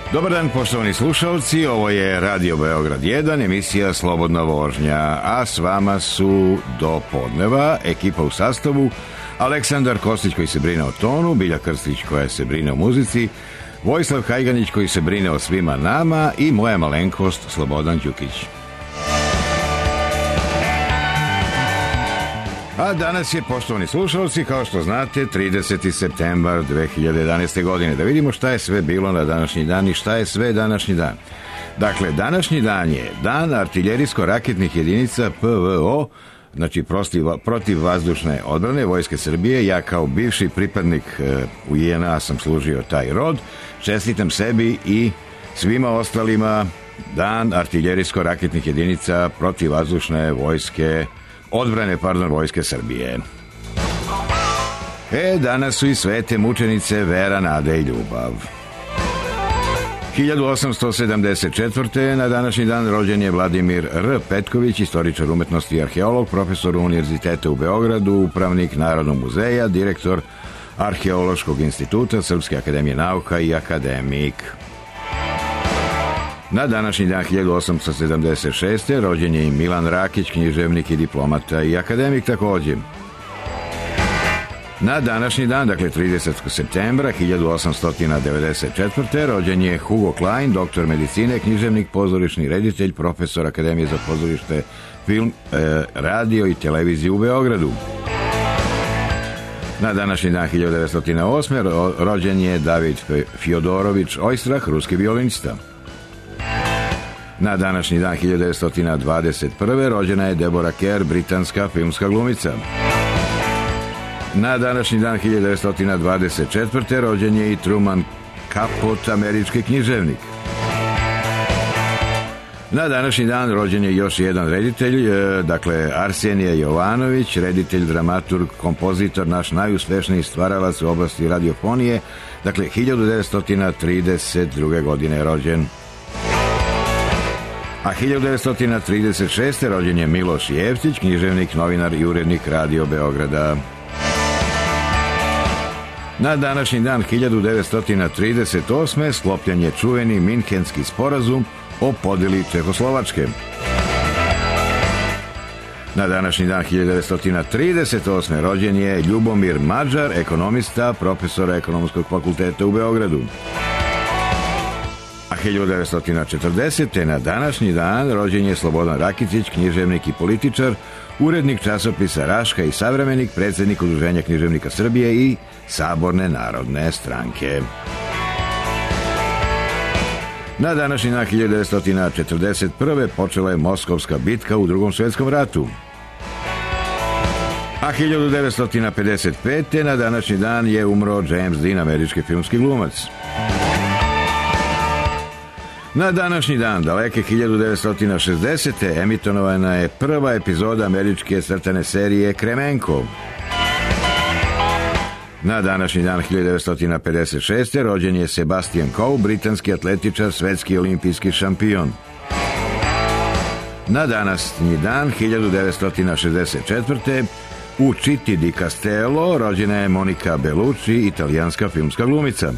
Dobar dan, poštovani slušalci, ovo je Radio Beograd 1, emisija Slobodna vožnja, a s vama su do podneva ekipa u sastavu Aleksandar Kostić koji se brine o tonu, Bilja Krstić koja se brine o muzici, Vojislav Hajganić koji se brine o svima nama i moja malenkost Slobodan Đukić. A danas je, poštovani slušalci, kao što znate, 30. septembar 2011. godine. Da vidimo šta je sve bilo na današnji dan i šta je sve današnji dan. Dakle, današnji dan je dan artiljerijsko-raketnih jedinica PVO, znači protivvazdušne odbrane Vojske Srbije. Ja kao bivši pripadnik u JNA sam služio taj rod. Čestitam sebi i svima ostalima dan artiljerijsko-raketnih jedinica protivvazdušne odbrane Vojske Srbije. Danas su i svete mučenice Vera, Nada i Ljubav. 1874. na današnji dan rođen je Vladimir R. Petković, istoričar umetnosti i arheolog, profesor Univerziteta u Beogradu, upravnik Narodnog muzeja, direktor Arheološkog instituta Srpske akademije nauka i akademik. Na današnji dan 1876. rođen je i Milan Rakić, književnik i diplomata i akademik također. Na današnji dan, dakle 30. septembra 1894. rođen je Hugo Klein, doktor medicine, književnik, pozorišni reditelj, profesor Akademije za pozorište, film, radio i televiziju u Beogradu. Na današnji dan 1908. rođen je David Fjodorović Ojstrah, ruski violinista. Na današnji dan 1921. rođena je Deborah Kerr, britanska filmska glumica. Na današnji dan 1924. rođen je i Truman Capote, američki književnik. Na današnji dan rođen je još jedan reditelj, dakle Arsenije Jovanović, reditelj, dramaturg, kompozitor, naš najuspešniji stvaralac u oblasti radiofonije, dakle 1932. godine je rođen. A 1936. rođen je Miloš Jevtić, književnik, novinar i urednik Radio Beograda. Na današnji dan 1938. sklopljen je čuveni Minhenski sporazum o podeli Čehoslovačke. Na današnji dan 1938. rođen je Ljubomir Mađar, ekonomista, profesor Ekonomskog fakulteta u Beogradu. A 1940. na današnji dan rođen je Slobodan Rakitić, književnik i političar, urednik časopisa Raška i savremenik, predsjednik Udruženja književnika Srbije i Saborne narodne stranke. Na današnji dan 1941. počela je Moskovska bitka u Drugom svjetskom ratu. A 1955. na današnji dan je umro James Dean, američki filmski glumac. Na današnji dan, daleke 1960. emitonovana je prva epizoda američke crtane serije Kremenko. Na današnji dan 1956. rođen je Sebastian Coe, britanski atletičar, svetski olimpijski šampion. Na današnji dan 1964. u Città di Castello rođena je Monica Bellucci, italijanska filmska glumica.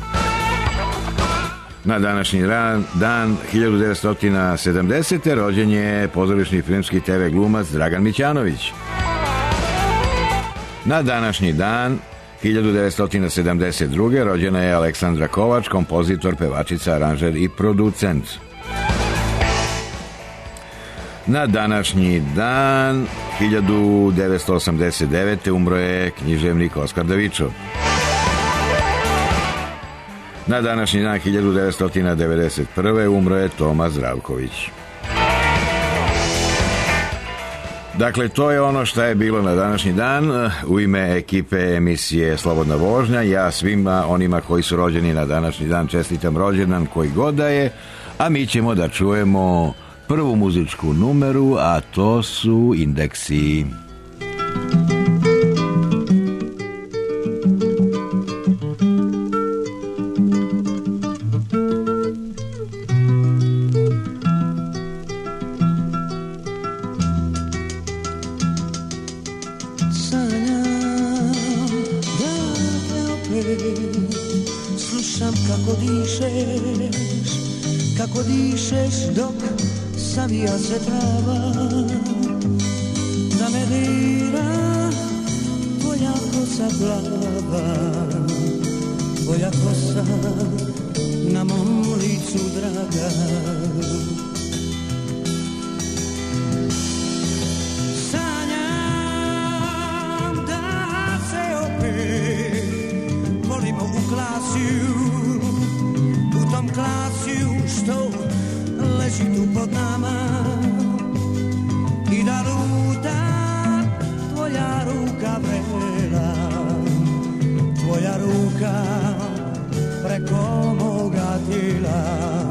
Na današnji dan 1970. rođen je pozorišni filmski TV glumac Dragan Mićanović. Na današnji dan 1972. rođena je Aleksandra Kovač, kompozitor, pevačica, aranžer i producent. Na današnji dan 1989. umro je književnik Oskar Davičo. Na današnji dan 1991. umro je Toma Zdravković. Dakle, to je ono što je bilo na današnji dan. U ime ekipe emisije Slobodna vožnja, ja svima onima koji su rođeni na današnji dan čestitam rođendan koji god da je, a mi ćemo da čujemo prvu muzičku numeru, a to su Indeksi. Slušam kako dišeš, kako dišeš dok savija se trava, da me dira tvoja kosa plava, tvoja kosa na mom licu draga. Sanjam da se opet volimo u klasiju, u tom klasiju što leži tu pod nama, i da luta tvoja ruka vrela, tvoja ruka preko moga tijela.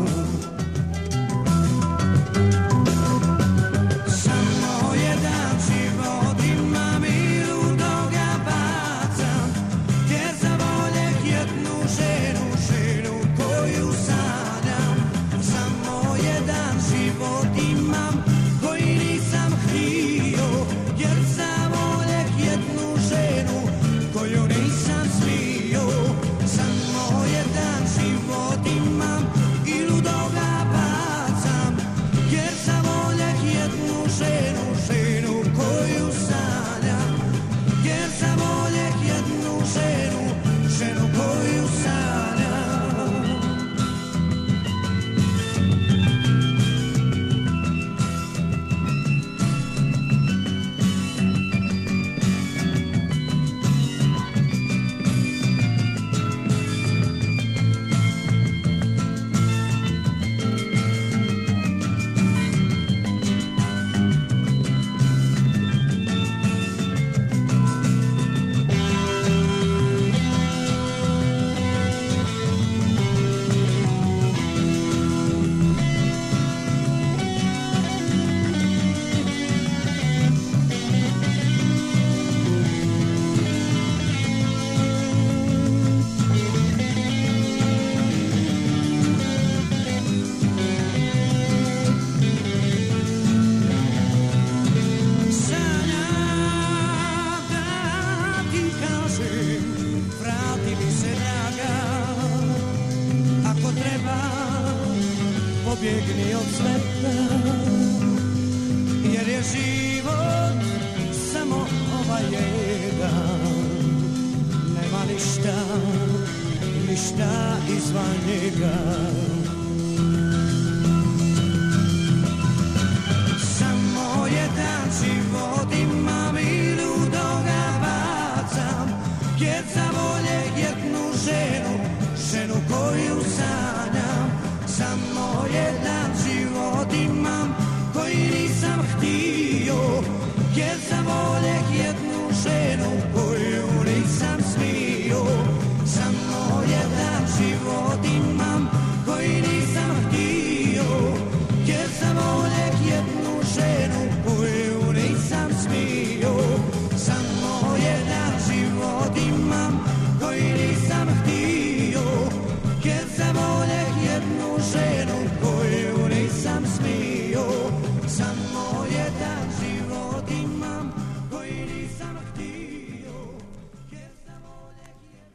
Samo jedan život imam i ludoga bacam, jer za voljek jednu ženu, ženu koju sanjam. Samo jedan život imam koji nisam htio, jer za voljek jednu ženu koju nisam smio. Samo jedan život imam i ludoga bacam, jer za voljek jednu ženu, ženu koju sanjam. Jer za voljek jednu ženu, ženu koju sanjam. Pobjegni od sveta, jer je život samo ovaj jedan. Nema ništa, ništa izvan njega. Samo jedan život imam i ludoga bacam, jer za volje jednu ženu, ženu koju sanjam. Samo jedan život imam koji nisam htio, jer za voljek jednu ženu koju nisam smio. Samo jedan život imam koji nisam htio, jer za voljek jednu ženu koju nisam smio. Samo jedan život imam koji nisam htio, jer za voljek jednu ženu koju nisam smio. Samo jedan život imam koji nisam htio, jer za voljek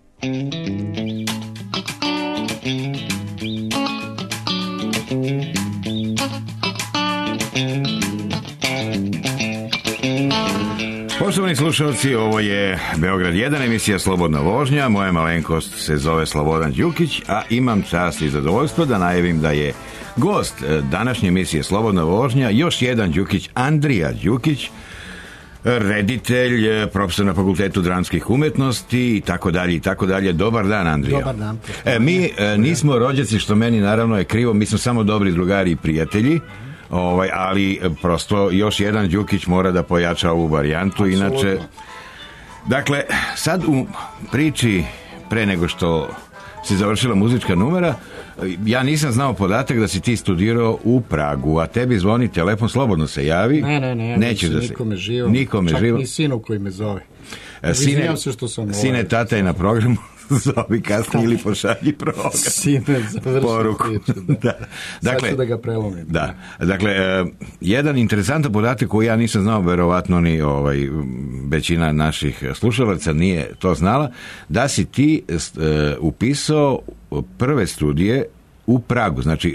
Poštovani slušalci, ovo je Beograd 1, emisija Slobodna vožnja. Moja malenkost se zove Slobodan Đukić, a imam čast i zadovoljstvo da najavim da je gost današnje emisije Slobodna vožnja još jedan Đukić, Andrija Đukić, reditelj, profesor na Fakultetu dramskih umetnosti i tako dalje i tako dalje. Dobar dan, Andrija. Dobar dan. Mi nismo rođaci, što meni naravno je krivo, mi smo samo dobri drugari i prijatelji. Ali prosto još jedan Đukić mora da pojača ovu varijantu. Apsolutno. Inače, dakle, sad u priči pre nego što si završila muzička numera, ja nisam znao podatak da si ti studirao u Pragu, a tebi zvoni telefon, slobodno se javi. Ne, nećeš da se nikome čak živo. Ni sinu koji me zove. Izvinjam se što sam sine, tata je na programu. Zovi kasnije ili pošalji program. Sine, poruku. Da. Dakle, sad ću da ga prelomim. Da. Dakle, jedan interesantan podatak koji ja nisam znao, verovatno ni većina naših slušalaca nije to znala, da si ti upisao prve studije u Pragu. Znači,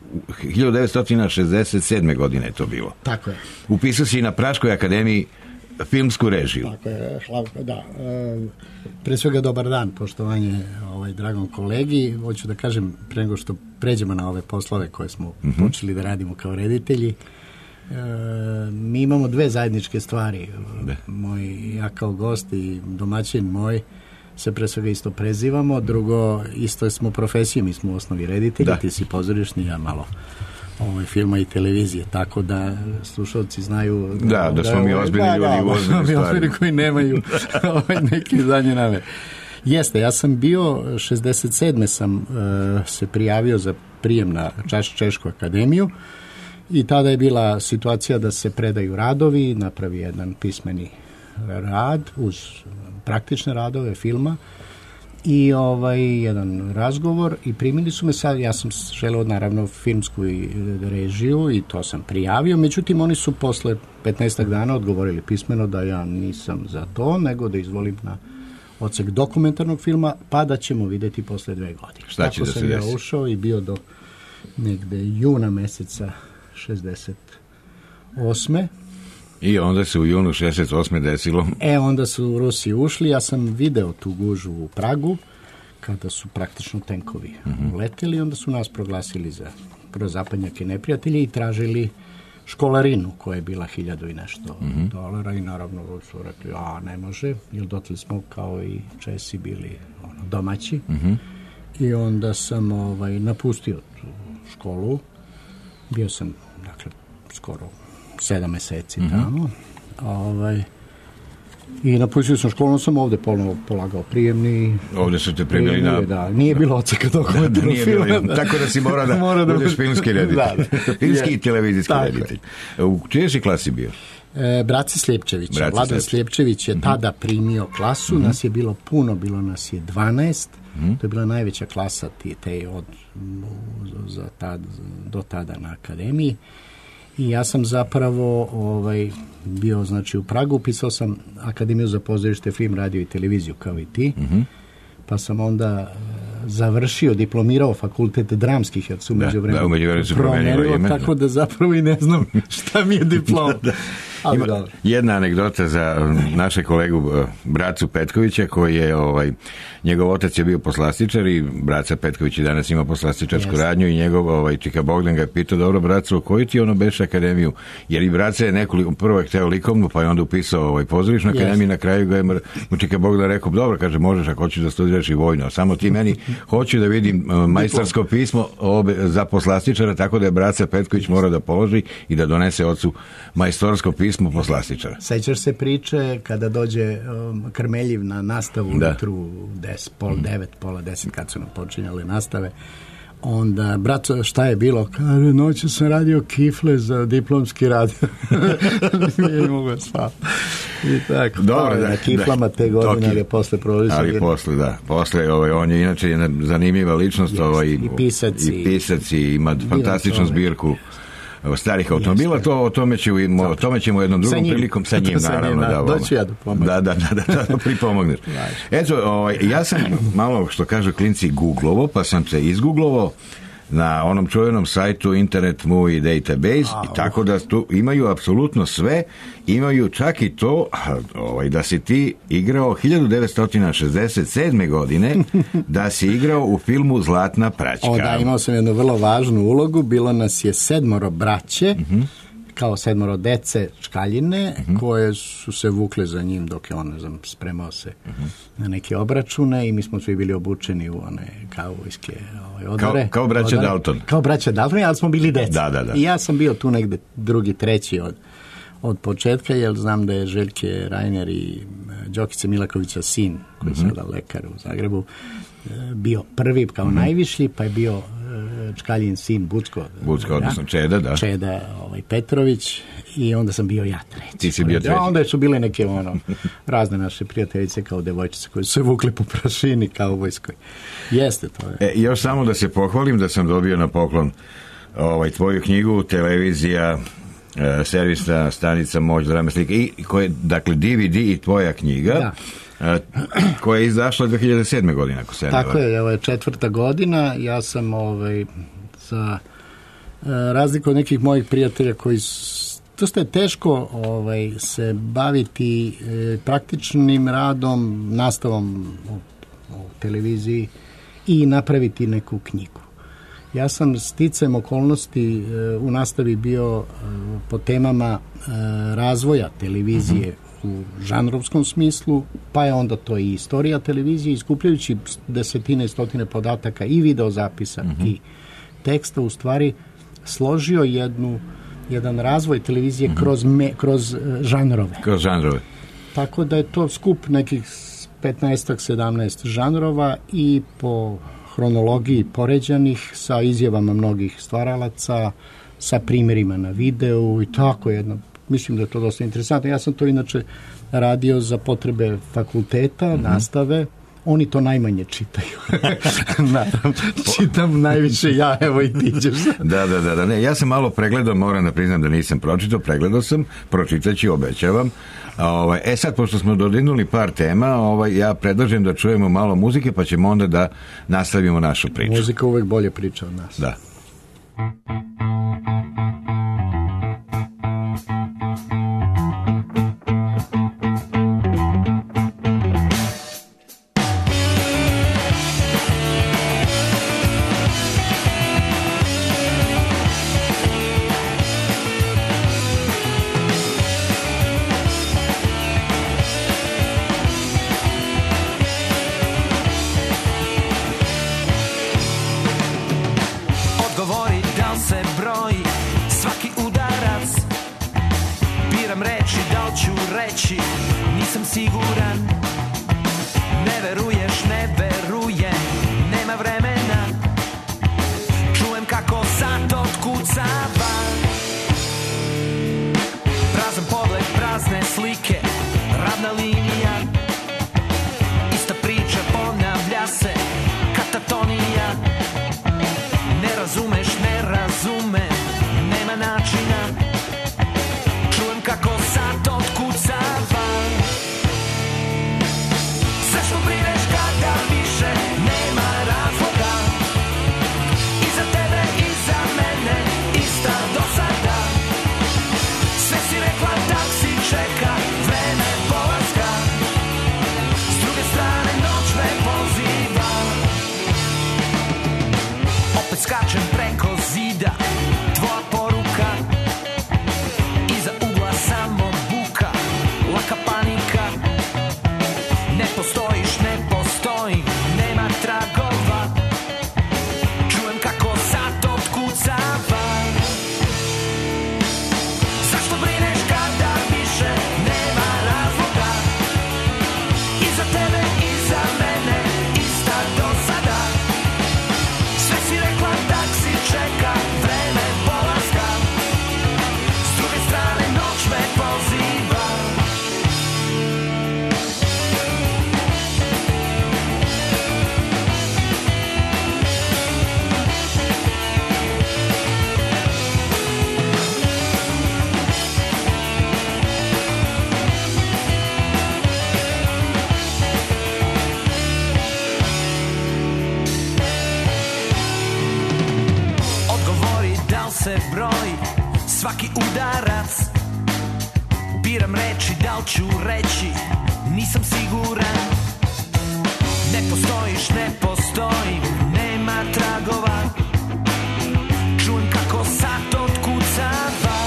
1967. godine je to bilo. Tako je. Upisao si na Praškoj akademiji filmsku režiju. Tako je, Slavko, da. Pre svega dobar dan, poštovanje dragom kolegi. Hoću da kažem, pre nego što pređemo na ove poslove koje smo počeli da radimo kao reditelji, mi imamo dve zajedničke stvari. Ja kao gost i domaćin moj se pre svega isto prezivamo, drugo, isto smo profesije, mi smo u osnovi reditelji, ti si pozorišni, ja malo filma i televizije, tako da slušalci znaju da smo mi ozbiljni ljudi u ozbiljni stvari koji nemaju neki zadnje namer. Jeste, ja sam bio 67. sam se prijavio za prijem na Češku akademiju i tada je bila situacija da se predaju radovi, napravi jedan pismeni rad uz praktične radove filma i jedan razgovor i primili su me sad, ja sam želeo naravno filmsku režiju i to sam prijavio, međutim oni su posle 15 dana odgovorili pismeno da ja nisam za to, nego da izvolim na odsek dokumentarnog filma, pa da ćemo vidjeti posle 2 godine. Šta će da se desi? Tako sam ja ušao i bio do negde juna meseca 68. I onda se u junu 68. desilo? Onda su Rusi ušli, ja sam video tu gužu u Pragu, kada su praktično tenkovi uleteli, onda su nas proglasili za prozapadnjake neprijatelji i tražili školarinu koja je bila 1000 i nešto dolara i naravno su rekli, ne može, jer dotle smo kao i Česi bili domaći i onda sam napustio tu školu, bio sam dakle skoro 7 meseci tamo. I napustio sam školu, sam ovde polagao prijemni. Ovde su te primili na... Da, nije bilo odseka dokumentarnog filma. Tako da si mora da budeš filmski reditelj. Filmski i televizijski reditelj. U čijoj si klasi bio? Brace Sljepčević. Vladan Sljepčević je tada primio klasu, nas je bilo puno, bilo nas je 12. To je bila najveća klasa do tada na akademiji. I ja sam zapravo bio u Pragu, upisao sam Akademiju za pozorište, film, radio i televiziju kao i ti, pa sam onda završio, diplomirao fakultet dramskih, jer su umeđu vremenu promenilo, tako da zapravo i ne znam šta mi je diplom. Ima jedna anegdota za naše kolegu Bracu Petkovića, koji je, njegov otac je bio poslastičar i Braca Petković i danas ima poslastičarsku radnju i njegov čika Bogdan ga je pitao, dobro Braco, koju ti beše akademiju? Jer i Braca je prvo je hteo likovnu, pa je onda upisao pozorišnu akademiju, na kraju ga je čika Bogdan rekao, dobro, kaže, možeš ako hoćeš da studiraš i vojno, samo ti meni hoću da vidim majstorsko pismo za poslastičara, tako da je Braca Petković mora da položi i da donese ocu majstorsko pismo poslastičara. Sećaš se priče kada dođe Krmeljiv na nastavu ujutru pola 10, kad su nam počinjale nastave, onda, braco, šta je bilo? Kaže, noću sam radio kifle za diplomski rad. Nije mogu spavati. I tako. Dobro, na kiflama te godine, ali posle prolazi. Ali posle, on je inače jedna zanimljiva ličnost, i pisac i ima fantastičnu zbirku starih automobila, o tome ćemo jednom drugom prilikom sa njim, naravno. Doću ja da pomognem. Da pripomogneš. Eto, ja sam malo, što kažu klinci, googlovo, pa sam se izgooglovo na onom čuvenom sajtu Internet Movie Database, i tako da tu imaju apsolutno sve, imaju čak i to da si ti igrao 1967. godine, da si igrao u filmu Zlatna praćka. Da, imao sam jednu vrlo važnu ulogu, bilo nas je 7 braće, kao 7 dece Čkaljine, koje su se vukle za njim dok je on, spremao se na neke obračune i mi smo svi bili obučeni u one kauvojske odore. Kao braća Dalton. Kao braća Dalton, ali smo bili deca. Da. I ja sam bio tu negde drugi, treći od početka, jer znam da je Željke Rajner i Đokice Milakovića sin, koji je sada lekar u Zagrebu, bio prvi kao najvišlji, pa je bio Čkaljin sin Bucko, odnosno Čeda, da. Čeda Petrović, i onda sam bio ja treći. Ti si bio treći. Onda su bile neke razne naše prijateljice kao devojčice koje su se vukle po prašini kao u vojskoj. Jeste to. Još samo da se pohvalim da sam dobio na poklon tvoju knjigu, televizija, servisna stanica Moć drame slike, i koje, dakle, DVD i tvoja knjiga, koja je izašla 2007. godine, ako se ne varam. Tako je, ovo je 4. godina, ja sam za razliku od nekih mojih prijatelja koji dosta je teško se baviti praktičnim radom, nastavom u televiziji i napraviti neku knjigu. Ja sam sticajem okolnosti u nastavi bio po temama razvoja televizije u žanrovskom smislu, pa je onda to i istorija televizije, iskupljajući desetine i stotine podataka i videozapisa i teksta, u stvari složio jedan razvoj televizije kroz žanrove. Kroz žanrove. Tako da je to skup nekih 15-17 žanrova i po hronologiji poređanih sa izjavama mnogih stvaralaca, sa primjerima na videu i tako jedno. Mislim da je to dosta interesantno. Ja sam to inače radio za potrebe fakulteta, nastave. Oni to najmanje čitaju. Naravno, čitam najviše ja, evo i ti ćeš. Da. Ne, ja sam malo pregledao, moram da priznam da nisam pročitao, pregledao sam, pročitaći, obećavam. Sad, pošto smo dodirnuli par tema, ja predlažem da čujemo malo muzike, pa ćemo onda da nastavimo našu priču. Muzika uvek bolje priča od nas. Da. Nisam siguran, ne veruješ, ne verujem, nema vremena. Čujem kako sat otkucava. Prazan pogled, prazne slike, ravna linija. Ista priča ponavlja se, katatonija. Ne razumeš, ne razumem, nema načina. Čujem kako sat otkucava. Zašto brineš kada više nema razloga? I za tebe i za mene ista dosada. Sve si rekla, taksi čeka, vreme polaska. S druge strane noć me poziva. Opet skačem preko zida, tvoja poruka. Iza ugla samo buka, laka panika. Ne postojiš, ne postojim, nema tragova. Čujem kako sat otkucava. Zašto brineš kada više nema razloga? I za tebe i za mene ista dosada. Sve si rekla, taksi čeka, vreme polaska. S druge strane noć me poziva. Odgovori da li se broji svaki udarac. Biram reči, da li ću reći, nisam siguran. Ne postojiš, ne postojim, nema tragova. Čujem kako sat otkucava.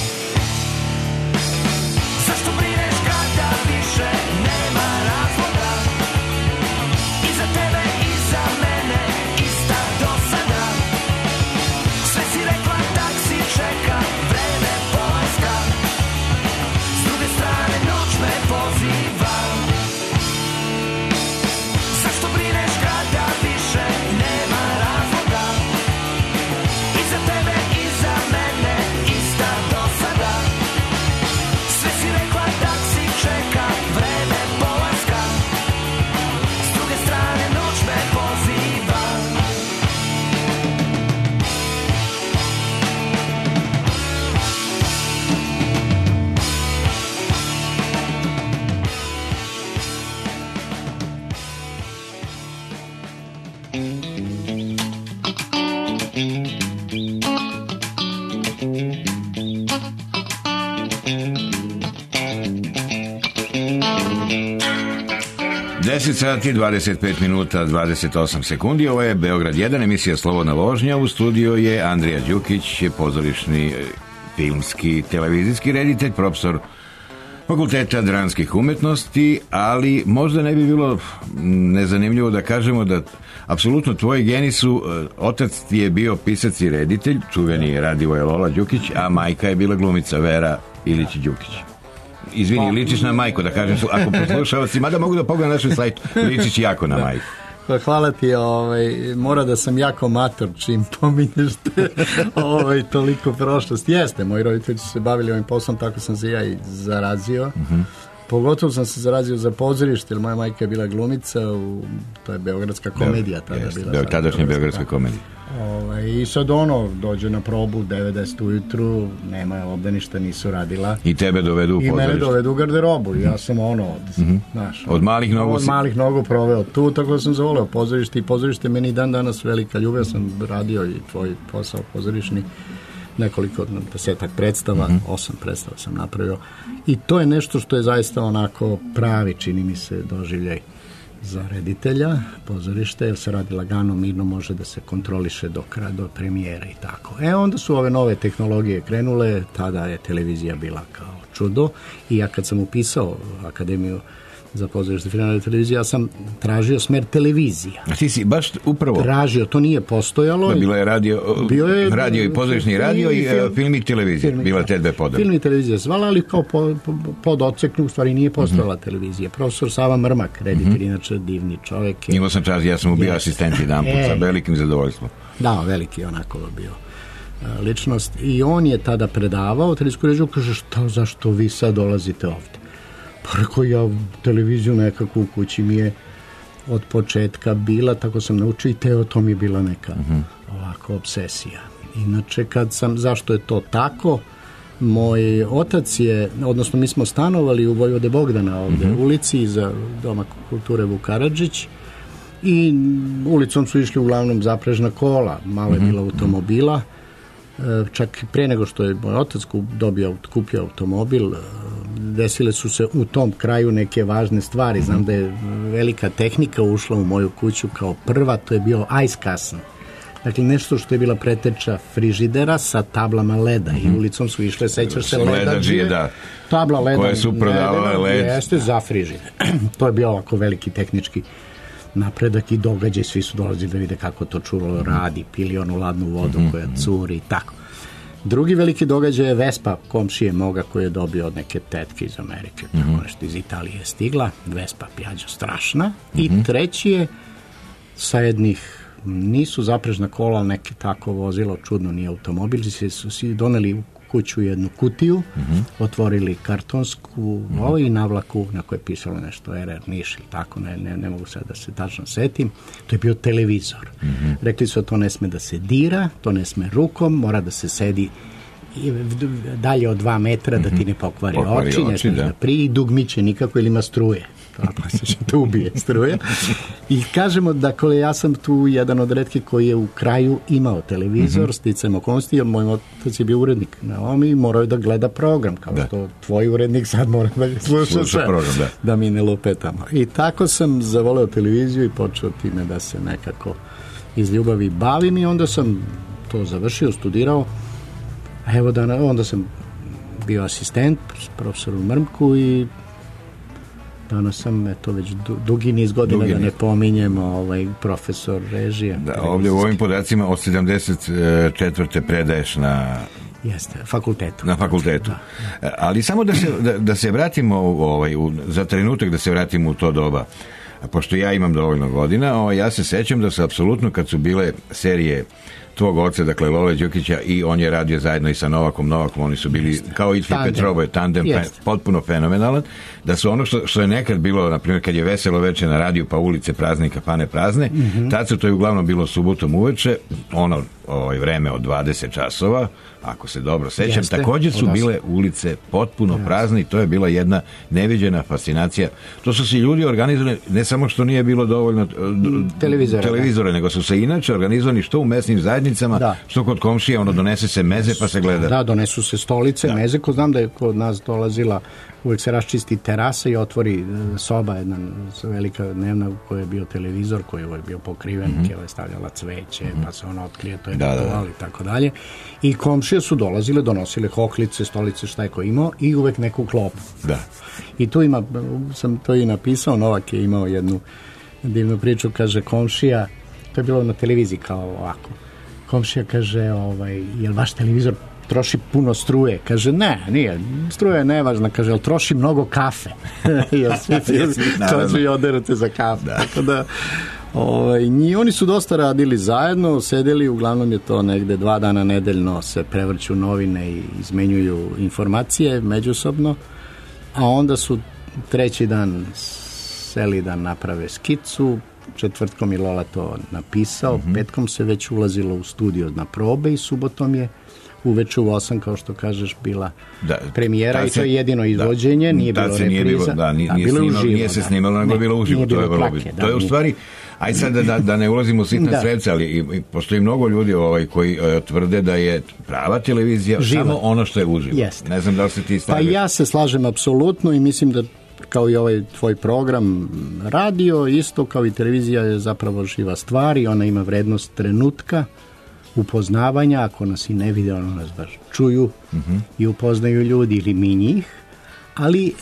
Zašto brineš kada više nema razloga? I za tebe i za mene ista dosada. Sve si rekla, taksi čeka, vreme polaska. S druge strane noć me poziva. Zašto brineš kada više nema razloga? 10 sati, 25 minuta, 28 sekundi. Ovo je Beograd 1, emisija Slobodna vožnja. U studiju je Andrija Đukić, pozorišni, filmski, televizijski reditelj, profesor Fakulteta dramskih umetnosti, ali možda ne bi bilo nezanimljivo da kažemo da apsolutno tvoji geni su, otac ti je bio pisac i reditelj, čuveni Radivoje Lola Đukić, a majka je bila glumica Vera Ilić Đukić. Izvini, ličiš na majku, da kažem, ako poslušavac, mada mogu da pogledam na našem sajtu, ličiš jako na majku. Hvala ti, mora da sam jako mator čim pominješ te, toliko prošlost. Jeste, moji roditelji su se bavili ovim poslom, tako sam se ja i zarazio. Pogotovo sam se zarazio za pozorište, jer moja majka je bila glumica, to je Beogradska komedija tada bila. Tadašnja Beogradska komedija. I sad dođe na probu 9:10 ujutru, nema obdaništa, nisu radila. I tebe dovedu u pozorište. I mene dovedu u garderobu. Ja sam znaš, od malih nogu proveo tu, tako da sam zavoleo pozorište i pozorište meni dan danas velika ljubav. Ja sam radio i tvoj posao pozorišni, nekoliko, 10 predstava, 8 predstava sam napravio. I to je nešto što je zaista onako pravi, čini mi se, doživljaj za reditelja, pozorište, jer se radi lagano, mirno, može da se kontroliše do premijera i tako. Onda su ove nove tehnologije krenule, tada je televizija bila kao čudo i ja kad sam upisao Akademiju za pozorište, film i televiziju, ja sam tražio smer televizija. A ti si baš upravo tražio, to nije postojalo. Bilo je radio i pozorišni radio i film i televizija. Bila te dve podele. Film i televizija zvala, ali kao pod odseknu, u stvari nije postojala televizija. Profesor Sava Mrmak, reditelj, inače divni čovjek. Imao sam čast, ja sam mu bio asistent jedan put sa velikim zadovoljstvom. Da, veliki onako bio ličnost. I on je tada predavao televizijsku režiju, kaže, zašto vi sad dolazite ovde? Pa rekao, ja televiziju nekako u kući mi je od početka bila, tako sam naučio i to mi je bila neka ovako obsesija. Inače, zašto je to tako? Moj otac je, odnosno mi smo stanovali u Vojvode Bogdana ovde, ulici iza Doma kulture Vuk Karadžić i ulicom su išli uglavnom zaprežna kola, malo je bila automobila, čak pre nego što je moj otac kupio automobil, desile su se u tom kraju neke važne stvari. Znam da je velika tehnika ušla u moju kuću kao prva, to je bio ice kasen. Dakle, nešto što je bila preteča frižidera sa tablama leda i ulicom su išle, sećaš se ledađije, tabla leda koje su prodavale led. Jeste za frižider. To je bio ovako veliki tehnički napredak i događaj, svi su dolazili da vide kako to čuvalo radi, pili onu ladnu vodu koja curi i tako. Drugi veliki događaj je Vespa komšije moga koji je dobio od neke tetke iz Amerike, tako nešto iz Italije je stigla, Vespa Piaggio strašna. I treći je sa jednih, nisu zaprežna kola, ali neke tako vozilo, čudno nije automobil, su si doneli u kuću jednu kutiju, otvorili kartonsku i navlaku na kojoj je pisalo nešto RR Niš ili tako, ne mogu sad da se tačno setim, to je bio televizor. Rekli su da to ne sme da se dira, to ne sme rukom, mora da se sedi dalje od 2 metra da ti ne pokvari oči, ne smeš da priji, dugmiće nikako ili ima struje. Tako se će to ubije struje. I kažemo, dakle, ja sam tu jedan od retkih koji je u kraju imao televizor, sticajem okolnosti, jer moj otac je bio urednik na ovom i morao je da gleda program, kao što tvoj urednik sad mora da sluša sve, program, da mi ne lupetamo. I tako sam zavoleo televiziju i počeo time da se nekako iz ljubavi bavim i onda sam to završio, studirao, a evo onda sam bio asistent profesoru Mrmku i danas sam, već dugi niz godina, da ne pominjemo, profesor režije. Da, ovdje u ovim podacima od 74. predaješ na... Jeste, fakultetu. Na fakultetu. Da. Ali samo da se vratimo, za trenutak da se vratimo u to doba. Pošto ja imam dovoljno godina, ja se sećam da su apsolutno, kad su bile serije tvog oca, dakle Lole Đukića, i on je radio zajedno i sa Novakom, oni su bili kao i Petrovo, tandem, potpuno fenomenalan, da su ono što je nekad bilo, na primjer, kad je veselo veče na radiju, pa ulice prazne i kafane prazne, tad su to je uglavnom bilo subotom uveče, vreme od 20 časova, ako se dobro sećam, također su bile ulice potpuno prazne i to je bila jedna neviđena fascinacija. To su se ljudi organizovali, ne samo što nije bilo dovoljno televizora, nego su se inače organizovani što u mesnim zajednicama, zajednicama, Da. što kod komšija, ono donese se meze pa se gleda. Da, donesu se stolice, meze, ko znam da je kod nas dolazila, uvek se raščisti terasa i otvori soba, jedna velika dnevna u kojoj je bio televizor, koji je uvek bio pokriven, Keva je stavljala cveće, pa se ona otkrije, to je ritual i tako dalje. I komšije su dolazile, donosile hoklice, stolice, šta je ko imao, i uvek neku klopu. Da. I tu sam to i napisao, Novak je imao jednu divnu priču, kaže komšija, to je bilo na televiziji kao ovako, komšija kaže, jel vaš televizor troši puno struje? Kaže, ne, nije, struja je nevažna, kaže, jel troši mnogo kafe? Jel svi oderate za kafe? Da. Tako da, i oni su dosta radili zajedno, sedeli, uglavnom je to negde 2 dana nedeljno se prevrću novine i izmenjuju informacije međusobno, a onda su 3. dan seli da naprave skicu, četvrtkom je Lola to napisao, petkom se već ulazilo u studio na probe i subotom je uveče u 8, kao što kažeš, bila premijera i to je jedino izvođenje, nije bilo repriza. Nije se snimalo, nego je bilo uživo. To je u stvari, aj sad da ne ulazimo u sitne sredice, ali postoji mnogo ljudi koji tvrde da je prava televizija samo ono što je uživo. Ne znam da li se ti staviš. Pa ja se slažem apsolutno i mislim da kao i ovaj tvoj program radio, isto kao i televizija je zapravo živa stvar i ona ima vrednost trenutka, upoznavanja, ako nas i ne vide, ono nas baš čuju i upoznaju ljudi ili mi njih, ali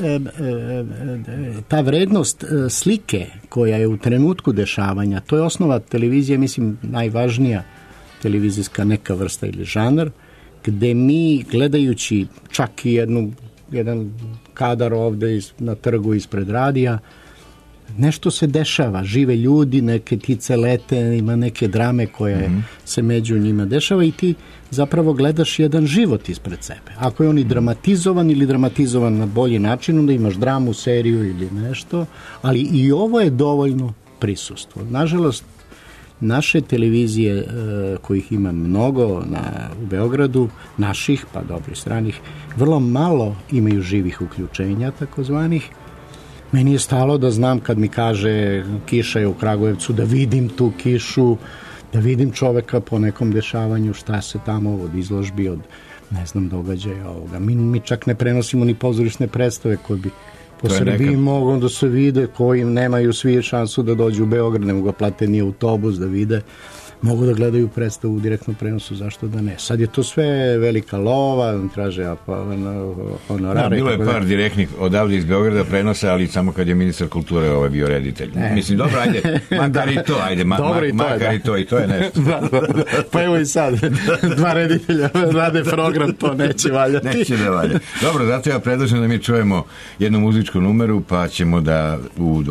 ta vrednost slike koja je u trenutku dešavanja, to je osnova televizije, mislim, najvažnija televizijska neka vrsta ili žanar, gde mi gledajući čak i jedan kadar ovde na trgu ispred radija, nešto se dešava, žive ljudi, neke ptice lete, ima neke drame koje se među njima dešava i ti zapravo gledaš jedan život ispred sebe. Ako je on i dramatizovan ili dramatizovan na bolji način, onda imaš dramu, seriju ili nešto, ali i ovo je dovoljno prisustvo. Nažalost, naše televizije, kojih ima mnogo u Beogradu, naših, pa dobrih stranih, vrlo malo imaju živih uključenja, takozvanih. Meni je stalo da znam kad mi kaže kiša je u Kragujevcu, da vidim tu kišu, da vidim čoveka po nekom dešavanju, šta se tamo od izložbi, od ne znam događaja ovoga. Mi čak ne prenosimo ni pozorišne predstave koje bi po Srbiji mogu da se vide, koji nemaju svi šansu da dođu u Beograd, ne mogu ga plate ni autobus da vide, mogu da gledaju predstavu u direktnom prenosu, zašto da ne. Sad je to sve velika lova, traže honorare. Bilo je par direktnih odavde iz Beograda prenosa, ali samo kad je ministar kulture bio reditelj. Mislim, dobro, ajde, makar i to, makar i to, i to je nešto. Pa evo i sad, 2 reditelja rade program, to neće valjati. Neće da valja. Dobro, zato ja predlažem da mi čujemo jednu muzičku numeru, pa ćemo da u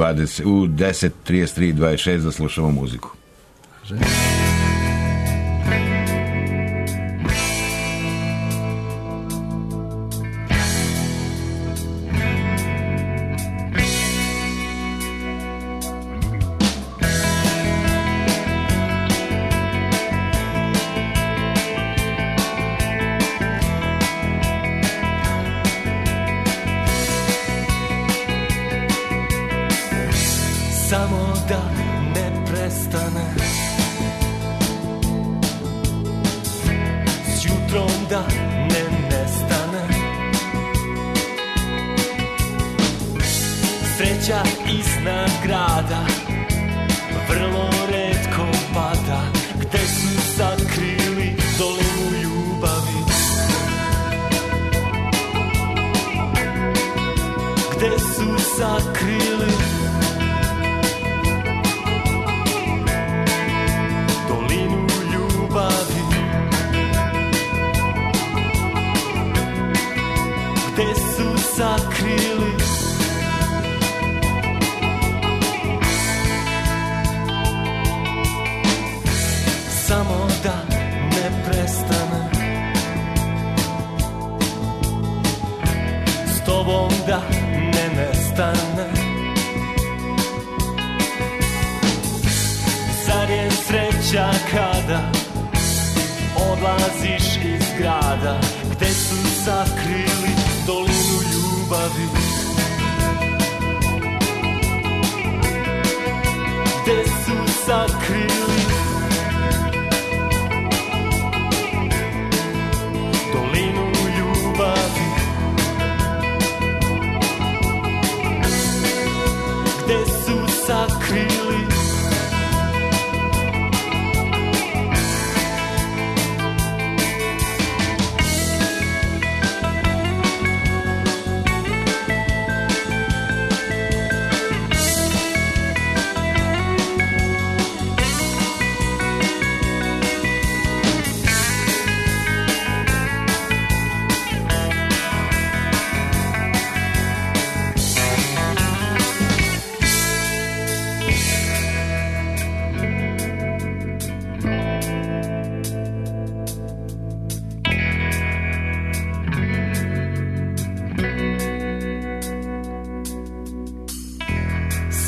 10:33:26 da slušamo muziku. Samo da ne prestane, s jutrom da ne nestane, sreća iznad grada vrlo retko pada, gde su sakrili dolinu ljubavi, gde su sakrili dolinu ljubavi, gde su sakrili samo da ne prestane, s tobom da ne nestane, zar je sreća kada odlaziš iz grada, gde su sakrili dolinu ljubavi, gde su sakrili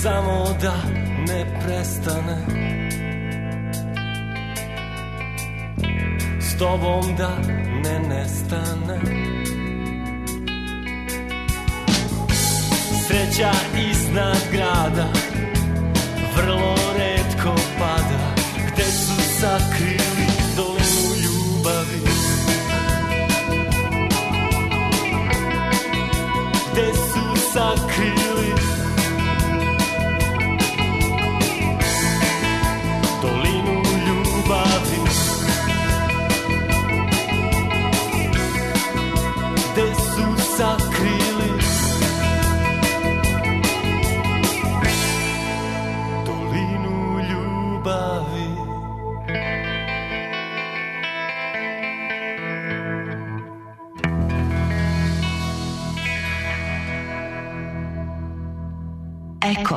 samo da ne prestane, s tobom da ne nestane. Sreća iznad grada vrlo retko pada, gde su sakrili dolinu ljubavi, gde su sakrili dolinu ljubavi, gde su sakrili Eko.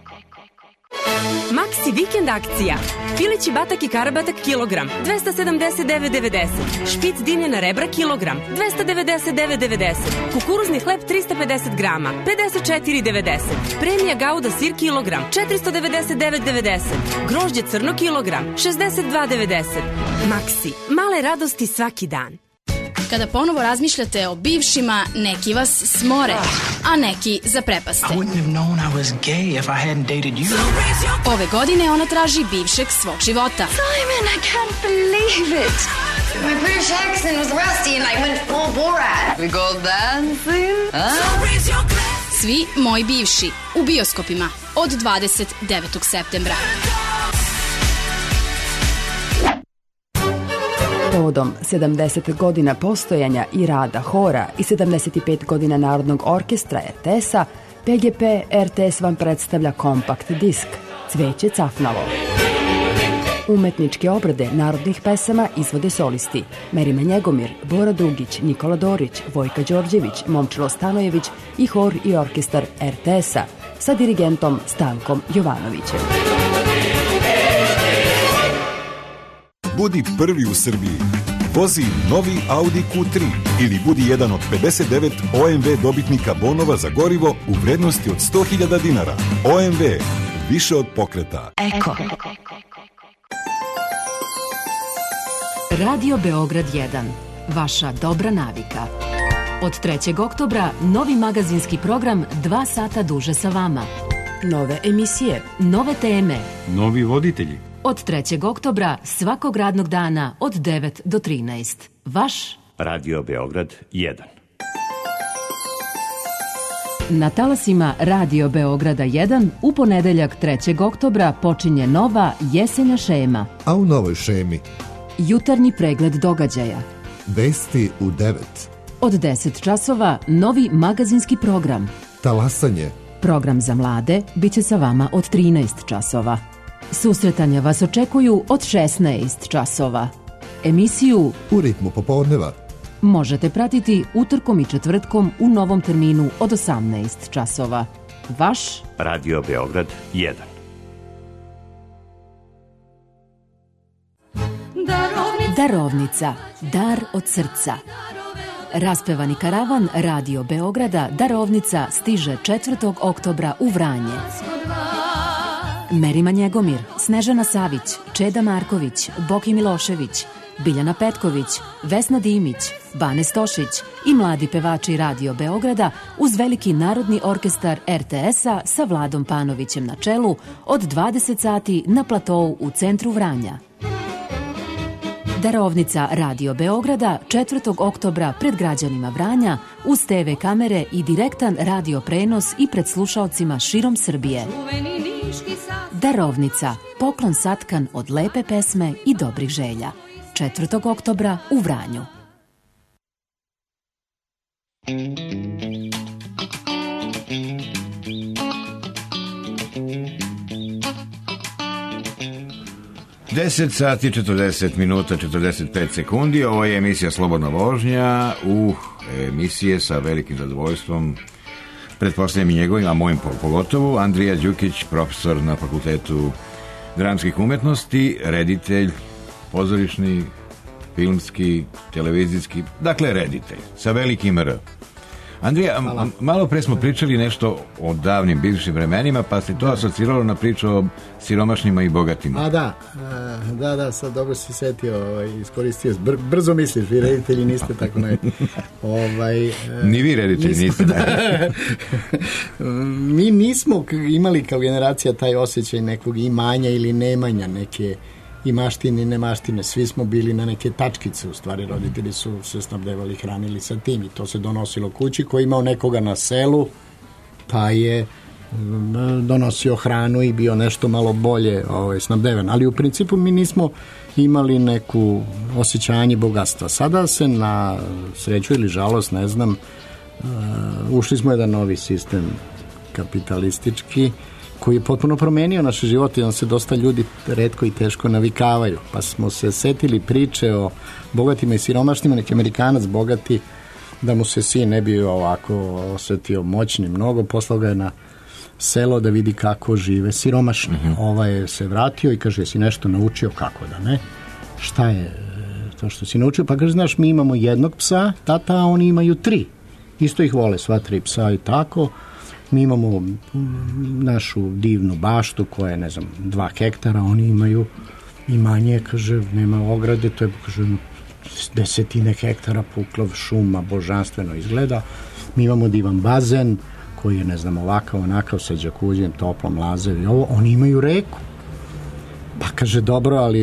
Maxi vikend akcija. Pilići batak i karabatak kilogram 279,90. Špic dimljena rebra kilogram 299,90. Kukuruzni hleb 350 grama 54,90. Premija gauda sir kilogram 499,90. Grožđe crno kilogram 62,90. Maxi. Male radosti svaki dan. Kada ponovo razmišljate o bivšima, neki vas smore, a neki zaprepaste. Ove godine ona traži bivšeg svog života. Simon, I can't believe it. My British accent was rusty and I went full Borat. We go dancing? Svi moji bivši u bioskopima od 29. septembra. Povodom 70 godina postojanja i rada hora i 75 godina Narodnog orkestra RTS-a, PGP RTS vam predstavlja kompakt disk Cveće cafnalo. Umetničke obrade narodnih pesama izvode solisti Merima Njegomir, Bora Dugić, Nikola Dorić, Vojka Đorđević, Momčilo Stanojević i hor i orkestar RTS-a sa dirigentom Stankom Jovanovićem. Budi prvi u Srbiji. Vozi novi Audi Q3 ili budi jedan od 59 OMV dobitnika bonova za gorivo u vrednosti od 100.000 dinara. OMV, više od pokreta. Eko. Radio Beograd 1. Vaša dobra navika. Od 3. oktobra novi magazinski program 2 sata duže sa vama. Nove emisije, nove teme, novi voditelji. Od 3. oktobra svakog radnog dana od 9 do 13. Vaš Radio Beograd 1. Na talasima Radio Beograda 1 u ponedeljak 3. oktobra počinje nova jesenja šema. A u novoj šemi jutarnji pregled događaja. Vesti u 9. Od 10 časova novi magazinski program. Talasanje. Program za mlade biće sa vama od 13 časova. Susretanja vas očekuju od 16 časova. Emisiju U ritmu popodneva možete pratiti utorkom i četvrtkom u novom terminu od 18 časova. Vaš Radio Beograd 1. Darovnica. Dar od srca. Raspevani karavan Radio Beograda Darovnica stiže 4. oktobra u Vranje. Merima Njegomir, Snežana Savić, Čeda Marković, Boki Milošević, Biljana Petković, Vesna Dimić, Bane Stošić i mladi pevači Radio Beograda uz veliki narodni orkestar RTS-a sa Vladom Panovićem na čelu od 20 sati na platou u centru Vranja. Darovnica Radio Beograda 4. oktobra pred građanima Vranja uz TV kamere i direktan radio prenos i pred slušaocima širom Srbije. Darovnica, poklon satkan od lepe pesme i dobrih želja. 4. oktobra u Vranju. Deset sati 40 minuta 45 sekundi. Ovo je emisija Slobodna vožnja. Emisije sa velikim zadovoljstvom pretpostavljam i njegovim, a mojim pogotovo, Andrija Đukić, profesor na Fakultetu dramskih umetnosti, reditelj, pozorišni, filmski, televizijski, dakle reditelj, sa velikim R. Andrija, malo pre smo pričali nešto o davnim bivšim vremenima, pa se to asociralo na priču o siromašnima i bogatima. A da, sad dobro si setio, iskoristio. Brzo misliš, vi reditelji niste tako Ni vi reditelji niste. Mi nismo imali kao generacija taj osjećaj nekog imanja ili nemanja, neke i maštine i nemaštine. Svi smo bili na neke tačkice, u stvari roditelji su se snabdevali, hranili sa tim i to se donosilo kući. Ko je imao nekoga na selu, pa je donosio hranu i bio nešto malo bolje snabdeven. Ali u principu mi nismo imali neku osjećanje bogatstva. Sada se na sreću ili žalost, ne znam, ušli smo u jedan novi sistem kapitalistički koji je potpuno promenio naše živote i on se dosta ljudi retko i teško navikavaju. Pa smo se setili priče o bogatima i siromašnima, neki Amerikanac bogati, da mu se sin ne bi ovako osjetio moćni mnogo, poslao ga je na selo da vidi kako žive siromašni. Ovaj se vratio i kaže, jesi nešto naučio? Kako da ne? Šta je to što si naučio? Pa kaže, znaš, mi imamo jednog psa, tata, a oni imaju 3. Isto ih vole, sva 3 psa i tako. Mi imamo našu divnu baštu koja je, 2 hektara, oni imaju imanje, kaže, nema ograde, to je, kaže, 10 hektara puklov šuma, božanstveno izgleda. Mi imamo divan bazen koji je, ovakav, onakav, sa džakuzijem, toplom, lazev i ovo. Oni imaju reku. Pa kaže, dobro, ali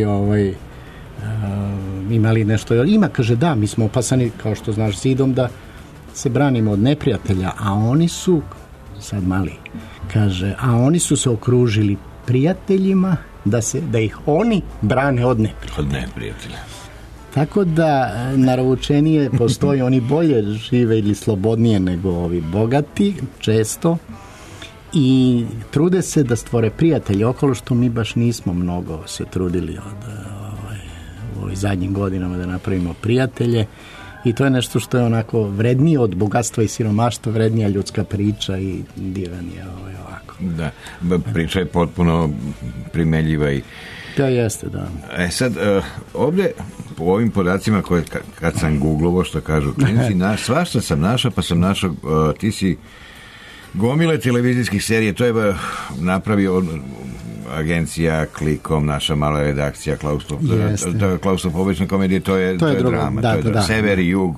imali nešto, ima, kaže, da, mi smo opasani, kao što znaš, zidom da se branimo od neprijatelja, a oni su, sad mali, kaže, a oni su se okružili prijateljima da ih oni brane od neprijatelja. Tako da naravoučenije postoji, oni bolje žive ili slobodnije nego ovi bogati, često, i trude se da stvore prijatelje okolo, što mi baš nismo mnogo se trudili u ovih zadnjim godinama da napravimo prijatelje. I to je nešto što je onako vrednije od bogatstva i siromaštva, vrednija ljudska priča i divan je ovako. Da, priča je potpuno primeljiva i... To jeste, da. Sad, ovdje, po ovim podacima koje kad sam googlovo, što kažu klinici, svašta sam našao, pa sam našao, ti si gomile televizijskih serije, to je napravio agencija Klikom, naša mala redakcija, Klaustrofobična komedija, to je drama. Da. Sever i jug,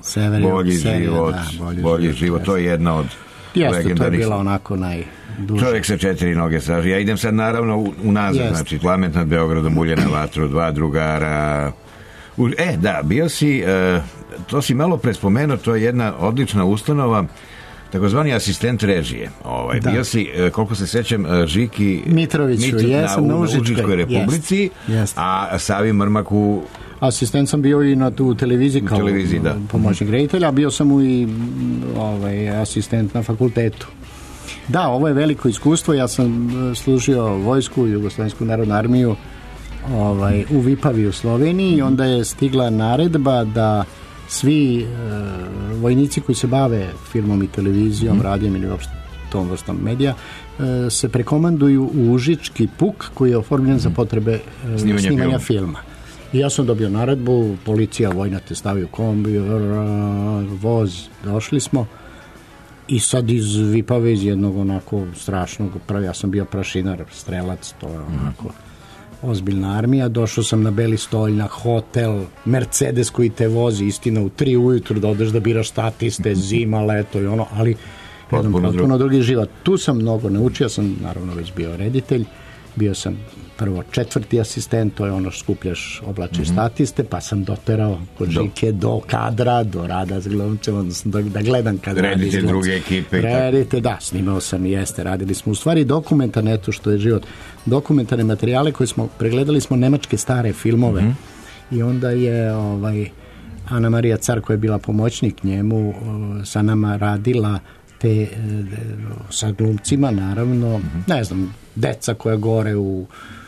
bolji život, to je jedna od legendarnih. To je bila onako najduže. Čovjek sa 4 noge straži. Ja idem sad naravno unazad, znači Lament nad Beogradom, Ulje na vatru, 2 drugara. Bio si, to si malo pre spomenuo, to je jedna odlična ustanova, takozvani asistent režije. Bio si, koliko se sećam, Žiki Mitroviću, jesam na Užičkoj republici, a Savi Mrmak u... Asistent sam bio i na tu televiziji kao pomoćnik reditelja, bio sam i asistent na fakultetu. Da, ovo je veliko iskustvo, ja sam služio vojsku, Jugoslavensku narodnu armiju u Vipavi u Sloveniji i onda je stigla naredba da svi vojnici koji se bave filmom i televizijom, radijem ili uopšte tom vrstom medija, se prekomanduju u Užički PUK koji je oformljen za potrebe snimanja filma. I ja sam dobio naredbu, policija vojna te stavi u kombi, voz, došli smo i sad iz Vipave, iz jednog onako strašnog, ja sam bio prašinar, strelac, to je onako ozbiljna armija, došao sam na Beli stolj, na hotel, Mercedes koji te vozi, istina, u 3 ujutru da odeš da biraš statiste, zima, leto i ali jedan potpuno drugi život. Tu sam mnogo naučio, sam naravno već bio reditelj, bio sam prvo 4. asistent, to je ono što skupljaš, oblačiš statiste, pa sam doterao kod Žike do kadra, do rada s glumcem, odnosno da gledam kad radi s glumcem. Redite druge ekipe. Da, snimao sam i radili smo u stvari dokumentarne, eto što je život, dokumentarne materijale koje smo, pregledali smo nemačke stare filmove i onda je Ana Marija Car koja je bila pomoćnik njemu sa nama radila te sa glumcima, naravno, ne znam, deca koja gore u